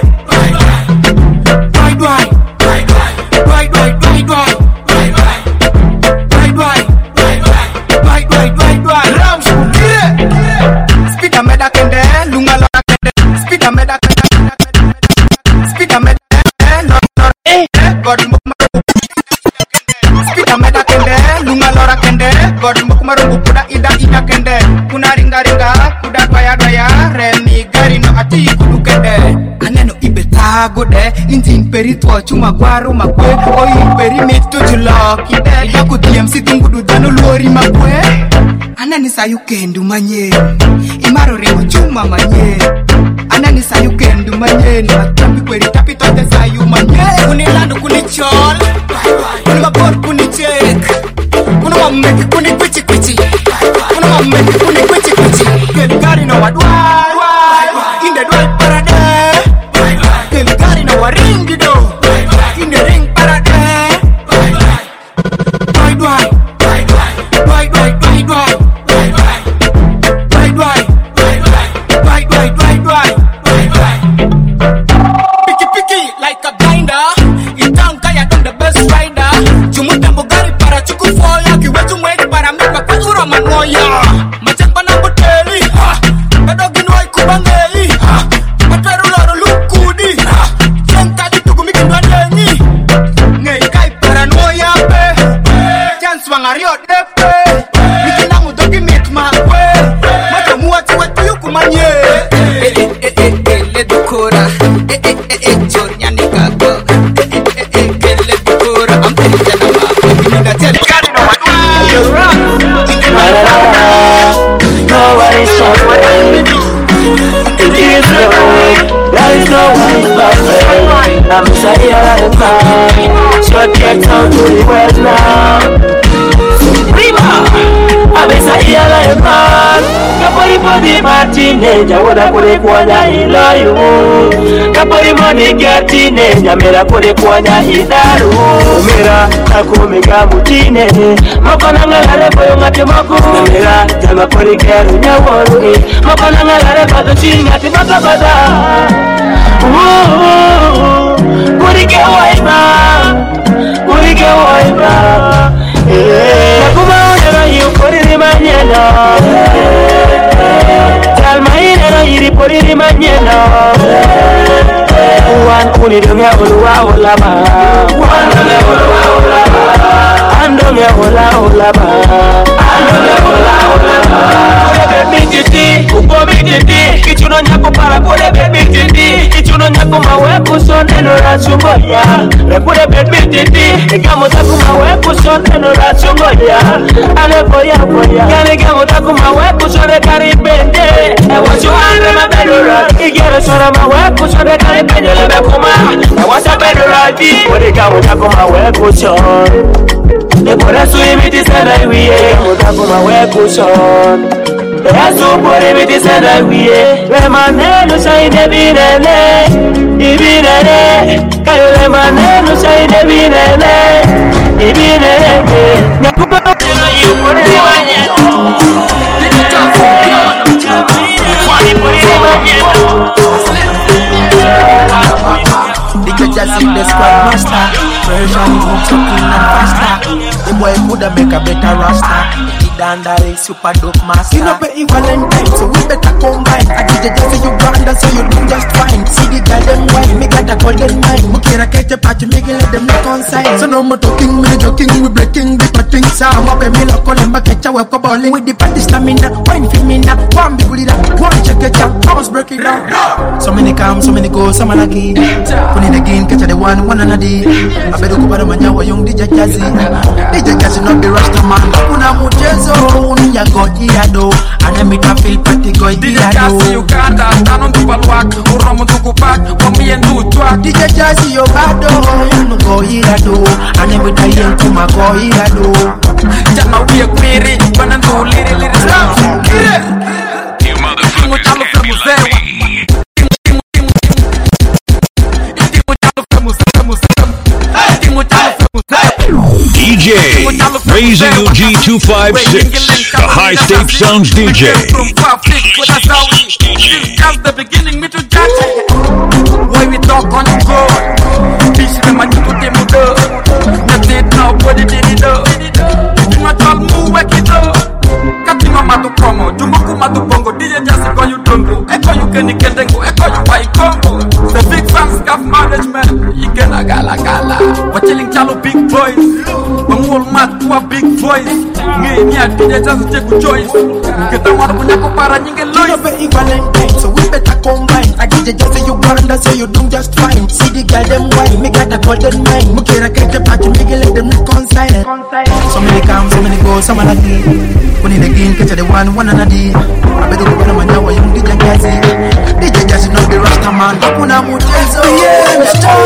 Speed a meda kende, lunga lora kende. Speed a meda kende, speed a meda God speed a meda kende, lunga lora kende. God marubu kuda ida kende. Kuna ringa kuda dwaya remi gari no ati kudu kende. Aneno ibeta gode, injin peritwa chuma gwaru makwe. Oyi peri mitu julo kide. Yaku DMC tungudu dano lori makwe. Anani sayukendu manye, imaro remo chuma manye. Anani sayukendu manye, matambi kweri tapi tote sayu manye. Kuni landu kuni chol, kuni mabor kuni check, kuni mameki kuni kwichi kwichi, kuni mameki kuni kwichi kwichi. Keli gari no wadwai, in the dwai paradise. Keli gari no waringi do, in the ring paradise. Dwai dwai, dwai dwai, dwai dwai, dwai dwai. Picky like a blinder. You don't kaya done the best rider. Jumuta bugari para chukufoya. Kiwetu mwedi para mipa kwa uro manoya. Machempa na boteli. Kadogi nwai kubangeli. Matweru loro lukudi. Jenta di tugu miki ndwanyenyi. Ngei kai paranoia pe. Chance wangario depe. Miki nangu dogi mitma kwe. Majamuwa tiwe tuyu kumanye. Le dukura. Jornya nikago. Le dukura. I'm telling you now. You're wrong. Nobody's perfect. It is the way. There is no one perfect. I'm tired of mine. So get down to the world now. Prima, I'm tired of mine. Kapori body Martinez, I wanna put it for the Hilayu. Kapori money get teenage, I made a put it for the Hilaru. Mira, Takumika Mutine, Makonanga Lepo Matimako, Mira, Tamapori Kerry, Yawaru, Makonanga Lepa the Ching at the Matabada. Would it get away now? Would it get away now? You put it in my yellow. Tell my inner, you put it in my yellow. One only don't have Ulama. One don't have Ulama. And don't have Ulama. And don't have Ulama. Kichuno nyako para kule baby titi. Kichuno nyako mawe kusone no rachungo ya. Kule baby titi. Ikamo taku mawe kusone no rachungo ya. Ale boya boya. Kani kamo taku mawe kusone karibende. Ewachu ande mabedura. Igere sora mawe kusone karibende lebe kuma. Ewasa bedura di. Kule kamo taku mawe kusone. Ebora suimiti sana iwiye. Kamo taku mawe kusone. Yesu pori biti sada wiye. Lemanelu saide binene. Ibinene. Kayo lemanelu saide binene. Ibinene. Nyakupa tena yu pori wanya. Wani pori wanya. DJ Jazzy the squad master. Version is talking and faster. The boy coulda make a better rasta. Dandari super dope master. You know be Valentine, so we better combine. I DJ Jazzy Uganda, so you do just fine. See the girl them wine, me got a golden mind. Mukira kete party, make let them look on sign. So no more talking, me joking, we breaking the cutting. Some up a mill of Columba catch a work balling with the party stamina. Wine femina, one big bully that, one check it out. I was breaking down. So many come, so many go, some lucky. Put it again, catch the one another day. I better go para manyawa young DJ Jazzy. DJ Jazzy not the rasta man. Una muchezo. Ya godiado, anemi ka feel party godiado. DJ Jazzy Uganda, tanon tu balwak, uromo tu kupak, wami endu twak. DJ Jazzy Uganda, unu godiado, anemi ta yen kuma godiado. Jama wiye kwiri, wanandu liri slam. You motherfuckers can't be like me. Raising you G256, the High State Sounds DJ. That's the beginning, me to judge. Why we talk on the road? Peace them and you put them on the. That's it now, what it did it up. You not all move, wake it up. Katima matu promo, Jumboku matu bongo, DJ just call you Tongo. Echo you can Kendengo, echo you buy combo. The big fans have management, you can a gala gala. But telling Chalo big boys, when all mad to a big voice. Me, DJ just take a choice. Get the one when you go para ningle loy. So we better combine. I get the just say you want, say you do just fine. See the girl them wine, me got a golden mind. Mukira get the party, make it let them reconcile. So many come, so many go, some are like when in the game, catch the one and a day. I bet you go to my now, you DJ Jazzy. DJ Jazzy not the Rasta man. Hakuna mutezo, yeah,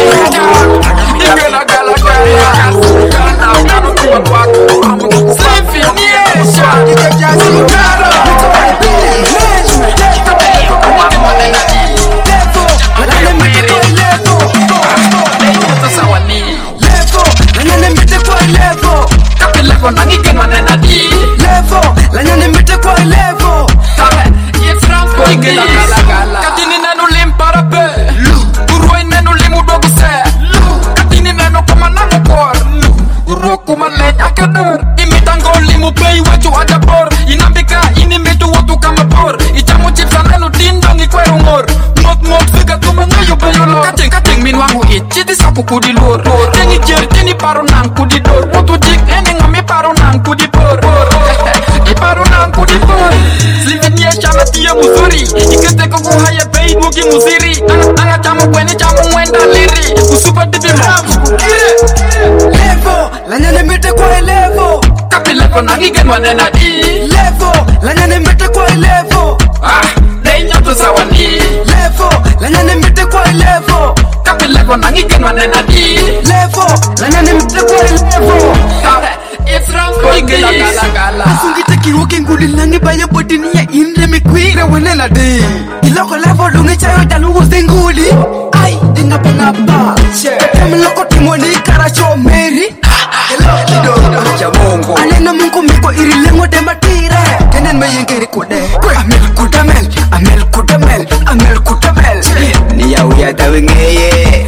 Katini nenu limpara pe Uroi nenu limu dogu se Katini nenu kama nangu por Uro kuma lenya kadar Imitango limu pei wechu adabor Inambika inimitu watu kama por Ichamu chipsa nenu dindong ikweru ngor Mok mok figa kuma ngayu bayu lor Kating min wangu it Chidi sapu kudi lor Teni jer teni paru nang kudi dor Mutu jik eni ngami paru nang kudi por Iparu nang kudi por Slivinye chama tia muzuri Ikete koko haya pei muki muziri Anga chamu kweni chamu mwenda liri Usupa dibi ramu Levo, la nyane mete kwa levo. Kapi levo nangi genwa nena di Levo, la nyane mete kwa levo. Dei nyato sawani Levo, la nyane mete kwa levo. Kapi levo nangi genwa nena di Levo, la nyane mete kwa levo. It's wrong for gala. Sungita kiwoke nguli langi baya bodini ya indre mekwira wanela de. Iloko levo lungi chayo dalu nguli. Ai, dinga penga ba. Kamloko timoni karacho meri. Chamongo Anena mungu miko irilengo de matire. Kenen mayengeri kude. Amel kudamel. Ni ya uya tawingeye.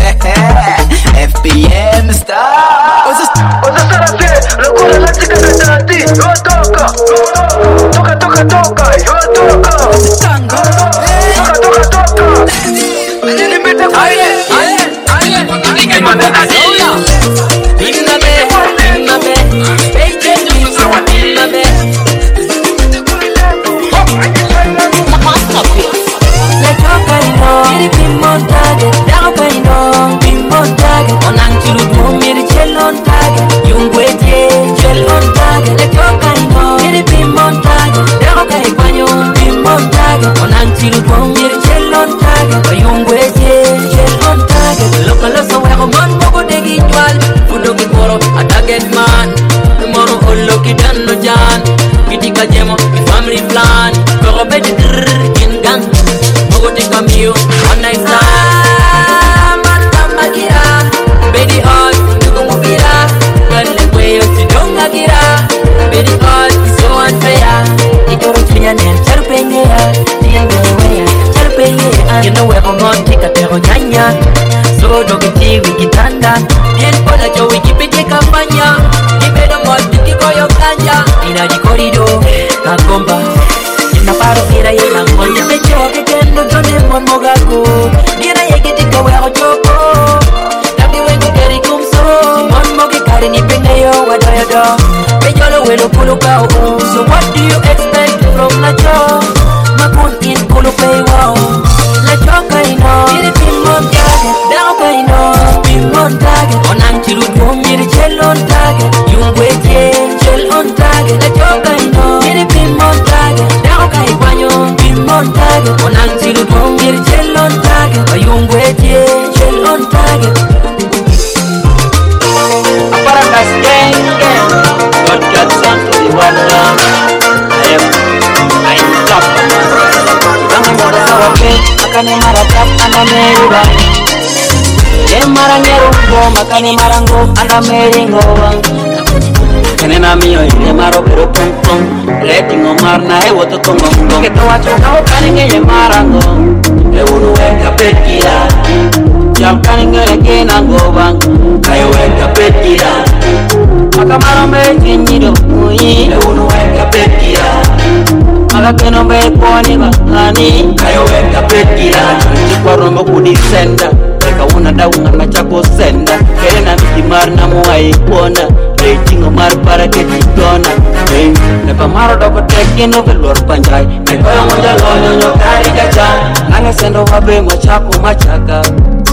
FPM star. Oza sarate, locura la chica de Tati. Yo toca, yo toca. Tango. Toca. Nene mete baile. Family plan, go bed in gang. Mogo take a meal, one night stand. Matamakira, baby hot, you go mubira. Girl, the way you sit down, Akira. Baby hot, so unfair. You go to your name, Charpenia. You know we're going to take a terronyanya. So don't get tea, we get under. Bien for the joy, we keep it take a fanya. Keep it on what you call your kanya. In a corridor. Kagomba Ina paro kira yena Moya me choke kendo jone mon mogaku Gira yeki tika weo choko Nabi wengu keri kumso Mon moge kari ni pende yo wadoyodo Pejolo welo kulu kao So what do you expect from Lacho? Makun in kulu pay wow Lacho kaino Miri pimon target Dao kaino Pimon target Onang chilu tuom miri chel on target Yung weche chel on target Lacho kaino Pimon target, now kai banyo. Pimon target, onang silu dongir gel on target. Ayung wetje gel on target. Aparatas gang. God got sent to the water. I stop. Kami mora sawape, makane maratap anda meriba. Dem marangeru go, makane marango anda meringo. Kenena mio ile maro pero pum pum. Rating Omar na e woto kongo kongo. Keto wacho kao kaninge ye marango. E unu weka petira. Jam kaninge ye kena ngobang. Kayo weka petira. Makamaro me kinyido muyi. E unu weka petira. Maka keno me poni bakani. Kayo weka petira. Chikwa rombo kudisenda. Eka una daunga na chako senda. Kerena mikimar na muai kuona. Rating Omar para que titona. Ne pamaro doko teki no velor panjai. Ne koyo moja loyo nyo kari gacha. Nange sendo wabe mochako machaka.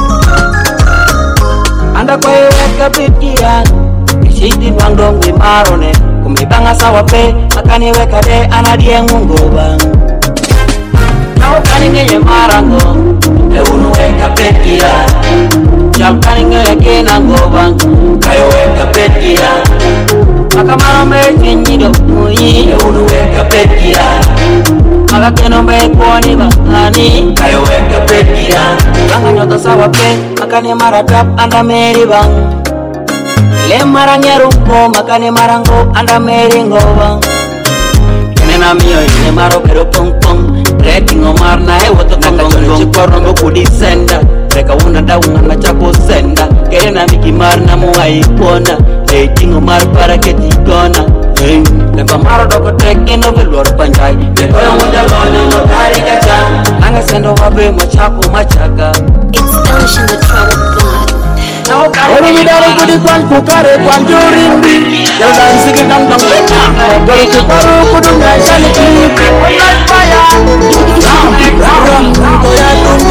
Anda koyo weka pikiran. Kishiti wangdong wimarone. Kumibanga sawa pe. Makani weka de anadie ngungo bang. Nao kaninge ye marango. E unu weka pikiran. Jam kaninge ye kena ngobang. Kayo weka pikiran. Makamaro me kinyido muyi. E unu weka pikiran. Maka keno me poni bakani. Kayo weka pikiran. Banga nyoto sawa pe. Makani maratap anda meri bang. Le marangeru ko makani marango anda meri ngobang. Kenena mio ile maro pero pong pong. Rating Omar na e woto kongo kongo. Chikoro kudisenda. Reka una daunga na chako senda. Kerena mikimar na muai kuona. Rating Omar para que titona. Ne pamaro doko teki no velor panjai. Ne koyo moja loyo no kari gacha. Nange sendo wabe mochako machaka. It's Ocean the Trouble God. Olu midaro kudi kwan kukare kwan jurimbi. Yau dansi ki dam dam leka. Gori kuparu kudu ngashani kipi. Online fire. Koya tungu.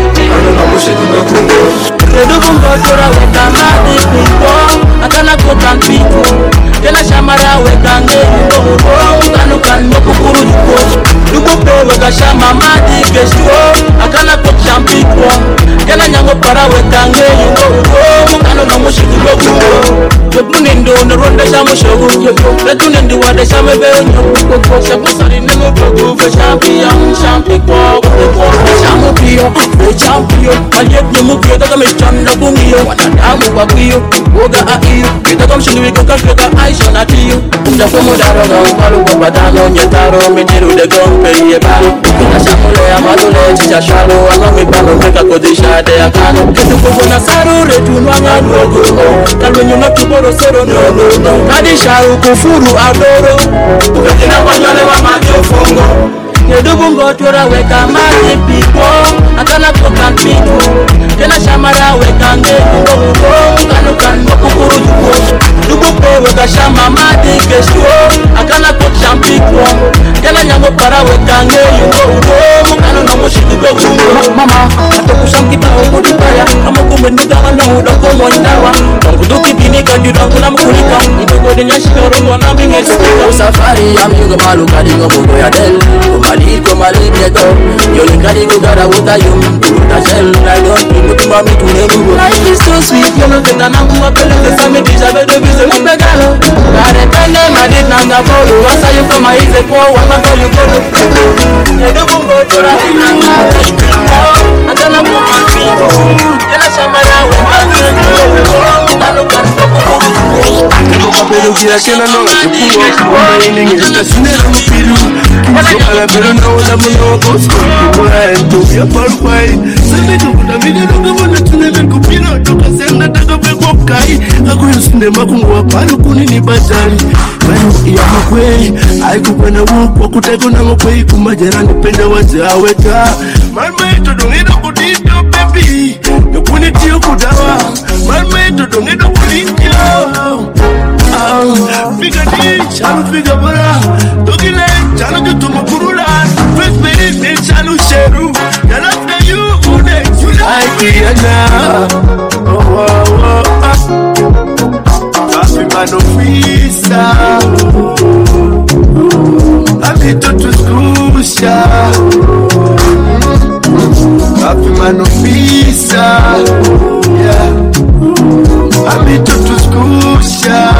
Kedu bungo tura weka madi piko. Akana kotan piko. Kena shamara weka ngeni ngogo. Kanu kan mokukuru juko. Duko pe weka shama madi kesho. Akana kot champiko. Kena nyango para weka ngeni ngogo. Mukano na mushiku ngogo. Yopunendo na ronda shamo shogu. Retunendi wade shame benyo. Shakusari nemo gogo. Champion, champion, champion, champion. Aliet nemo kyo taka me chanda kungiyo. Wanadamu kwa kuyo. Woga aiyo. Kita kamshini wiko kakeka aisho na tiyo. Umda fumo daroga upalu kwa badano. Nyetaro mitiru de gompe ye balo. Na shamule ya madule chicha shalo. Anga mipano meka kodisha de akano. Ketu kufu na saru retu nwanga nuogo. Kalwenyo na kiboro sero no no no. Kadisha ukufuru adoro. Ukatina wanyole wa majo fungo. Nedubungo tura weka mati piko. Akana kokan piko. Kena shamara weka ngeko. Kanu kan mokukuru juko. Dubupe weka shama mati kesho. Akana kot champiko. Kena nyango para weka ngeko. Kanu na mushiku gogo. Mama, atoku shankipa okudi paya. Amoku menduga wana udoko mwandawa. Tanguduki bini kanjudangu na mkulika. Idogo denya shikoro wana minge sipika. Safari ya miuga malu kadingo mungo ya del. Maliko maliketo Yoli kadigo gara wuta yum Wuta shell I don't think mutu mami tunebugo. Life is so sweet Yono tena nangu wapele Tesa medisha bedo bize mpegalo Kare tende madit nanga polo Wasa yu kama ize kwa wama kolu kolu Nedubungo tura nanga Atana kwa mfiko Kena shamara Pero gira kena no Kuwa kuwa iningi Kasinera mupiru Sokala pero no Wala muno Kosko Kuwa ento Ya parukwai Sende kukuta Mide nuka Wana tunebe kupino Toka senda Taka peko kai Ako yusinde makungu Wapalu kunini batali Manu iya mkwe Aiku kwena wuku Wakuteko na mkwe Kumajerani penda wazaweta Marma ito Dongido kudito baby Yokunitio kudawa Marma ito Dongido kudito Figa di, chalo figa bara Togile, chalo kutuma kurula First baby, chalo sheru Then after you, next you like Rihanna Oh, oh, oh Papi manofisa Abito tuskusha Papi manofisa Yeah Abito tuskusha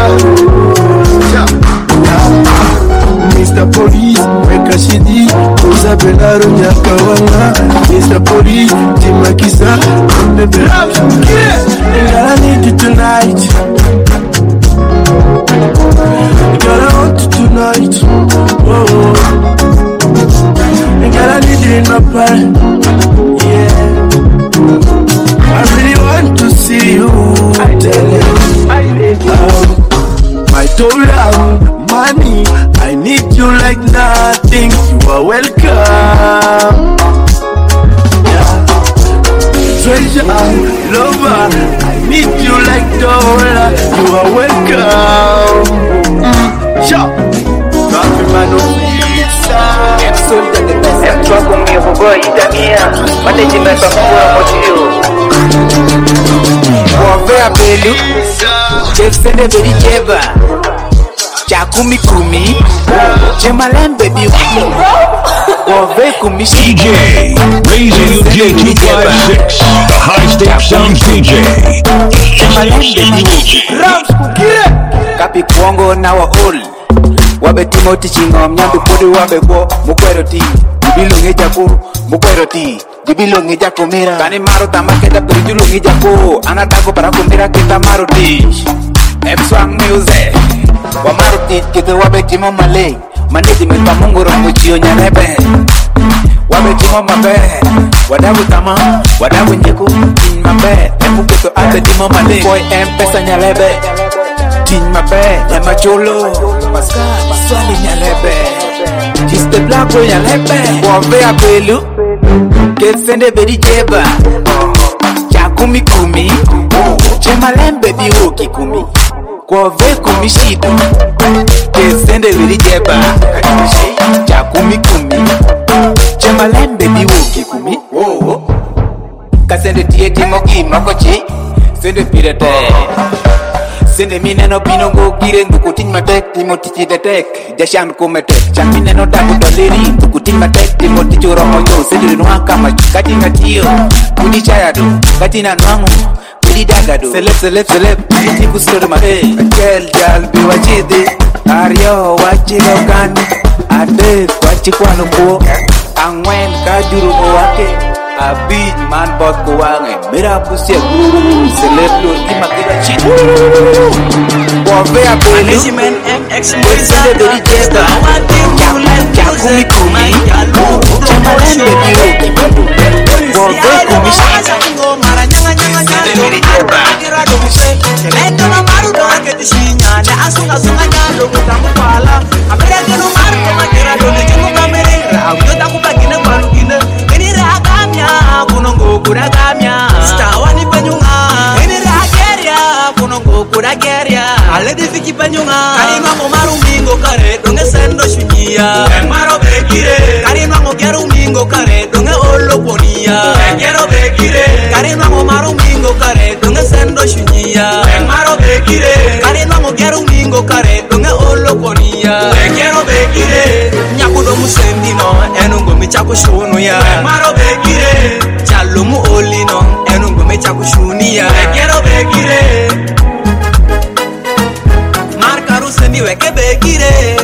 Mr. Police, weka shidi Isabelaro nyakawanga Mr. Police, timakisa And I need you tonight Yeah, I really want to see you. Tell you, I told her, money, I need you like nothing. You are welcome. Yeah, treasure, lover, I need you like dollar. You are welcome. Sure. Wavea belu Jefsende bedi jeva Chakumi kumi Jemalembe biuki Wave kumi DJ Raising UG 256 The High State Sounds DJ Jemalembe biuki Rams kukire Kapi kuongo na wa oli Wabe timoti chingom nyambi podi wabe go Mukwero ti Jibilungi jaku Mukwero ti Jibilungi jaku mira Kani maro tamaketa perijulungi jaku Anadago para kumira kita maro ti Epswang music Wa maro ti kita wabe timo malay Maniti mipa mungu rongo chio nyarebe Wabe timo mabe Wadawu tama Wadawu nyeku In mabe Epu kito abe timo malay Boy mpesa nyalebe Tin mabe Yama cholo Swali nyalebe Jiste blanco nyalebe Wave apelu Kefende bedi jeba Chakumi kumi Chemalembe biwoki kumi Wave kumi shidu Kefende bedi jeba Chakumi kumi Chemalembe biwoki kumi Kasende tiye timoki mokochi Sende pirete Sende mineno pinongo kire ndukutin matek timoti detek Jashan kumetek chan mineno dagu doleri ndukutin matek timoti churomo yo sende nuwa kama kati ngatio kudi chayado kati na nwangu kudi dagado selep iti kusoro ma kel jal biwa chidi aryo wachilo kani ade wachikwano kuo angwen kajuru mo wake Abid man bot ko wange mera pusia seleb lo ima kira chit Wave apelu Management MX Moisa Bedi jeba Jakumi kumi Chamalembe biroki Wave kumi shita Mara nyanga nyanga nyanga Bedi jeba Kelendo na maru doa keti shinya Ne asunga sunga nyalo kutamu pala Abeda kenu maru kama kira dole jengu kamere Audio taku pagine malu gine Ini ragamnya kunongo kuragamnya Stawani penyunga Ini rageria kunongo kurageria Ale difiki penyunga Karima ko maru mingo kare donge sendo shunyia Maro bekire Karima ko geru mingo kare donge olo konia Gero bekire Karima ko maru mingo kare donge sendo shunyia Maro bekire Karima ko geru mingo kare donge olo konia Gero bekire Nyakudo musendino enungo michako shunu ya Maro bekire Chalumu olino enungo michako shunia Gero bekire Markaru sendi weke bekire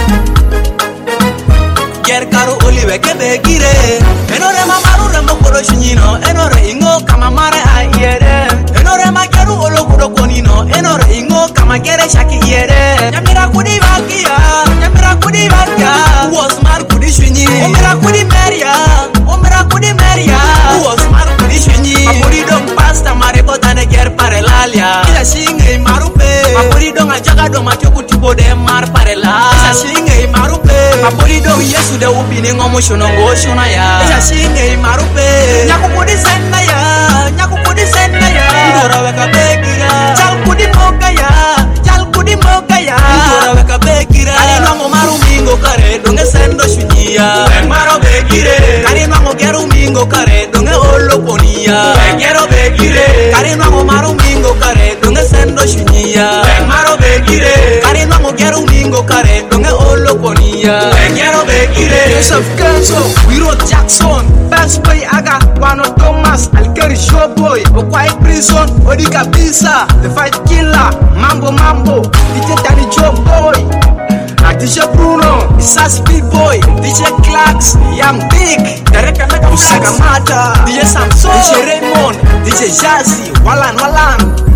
Gerkaru oli weke bekire Enore mamaru remo koro shunyino Enore ingo kama mare ayere Enore mageru olo kudo konino Enore ingo kama gere shaki yere Nyamira kudi vakia Nyamira kudi vakia Uosmar kudi shunyi Omira kudi meria Omira kudi meria Uosmar kudi shunyi Mapuri dong pasta marebo tane ger pare lalia Ila shinge marupe Mapuri dong ajaga dong machoku tipo de mar pare la Ila shinge marupe Mapuri dong yesu de upini ngomu shunongo shuna ya Ila shinge marupe Nyaku kudi senda ya Nyaku kudi senda ya Ndora weka bekira Chal kudi moka ya Chal kudi moka ya Ndora weka bekira Kari nwango maru mingo kare donge sendo shunyia Maro bekire Kari nwango geru mingo kare donge olo konia Gero bekire Kari nwango maru mingo kare donge sendo shunyia Maro bekire Kari nwango geru mingo kare donge olo konia Gero bekire Joseph Kenzo Wiro Jackson Best Boy Aga Wano Thomas Alkeri Showboy Okwai Prison Odi Kabisa The Fight Killer Mambo DJ Danny Joe Boy DJ Bruno Isas B-Boy DJ Clarks Young Big Dereka Usagamata DJ Samson DJ Raymond DJ Jazzy Walan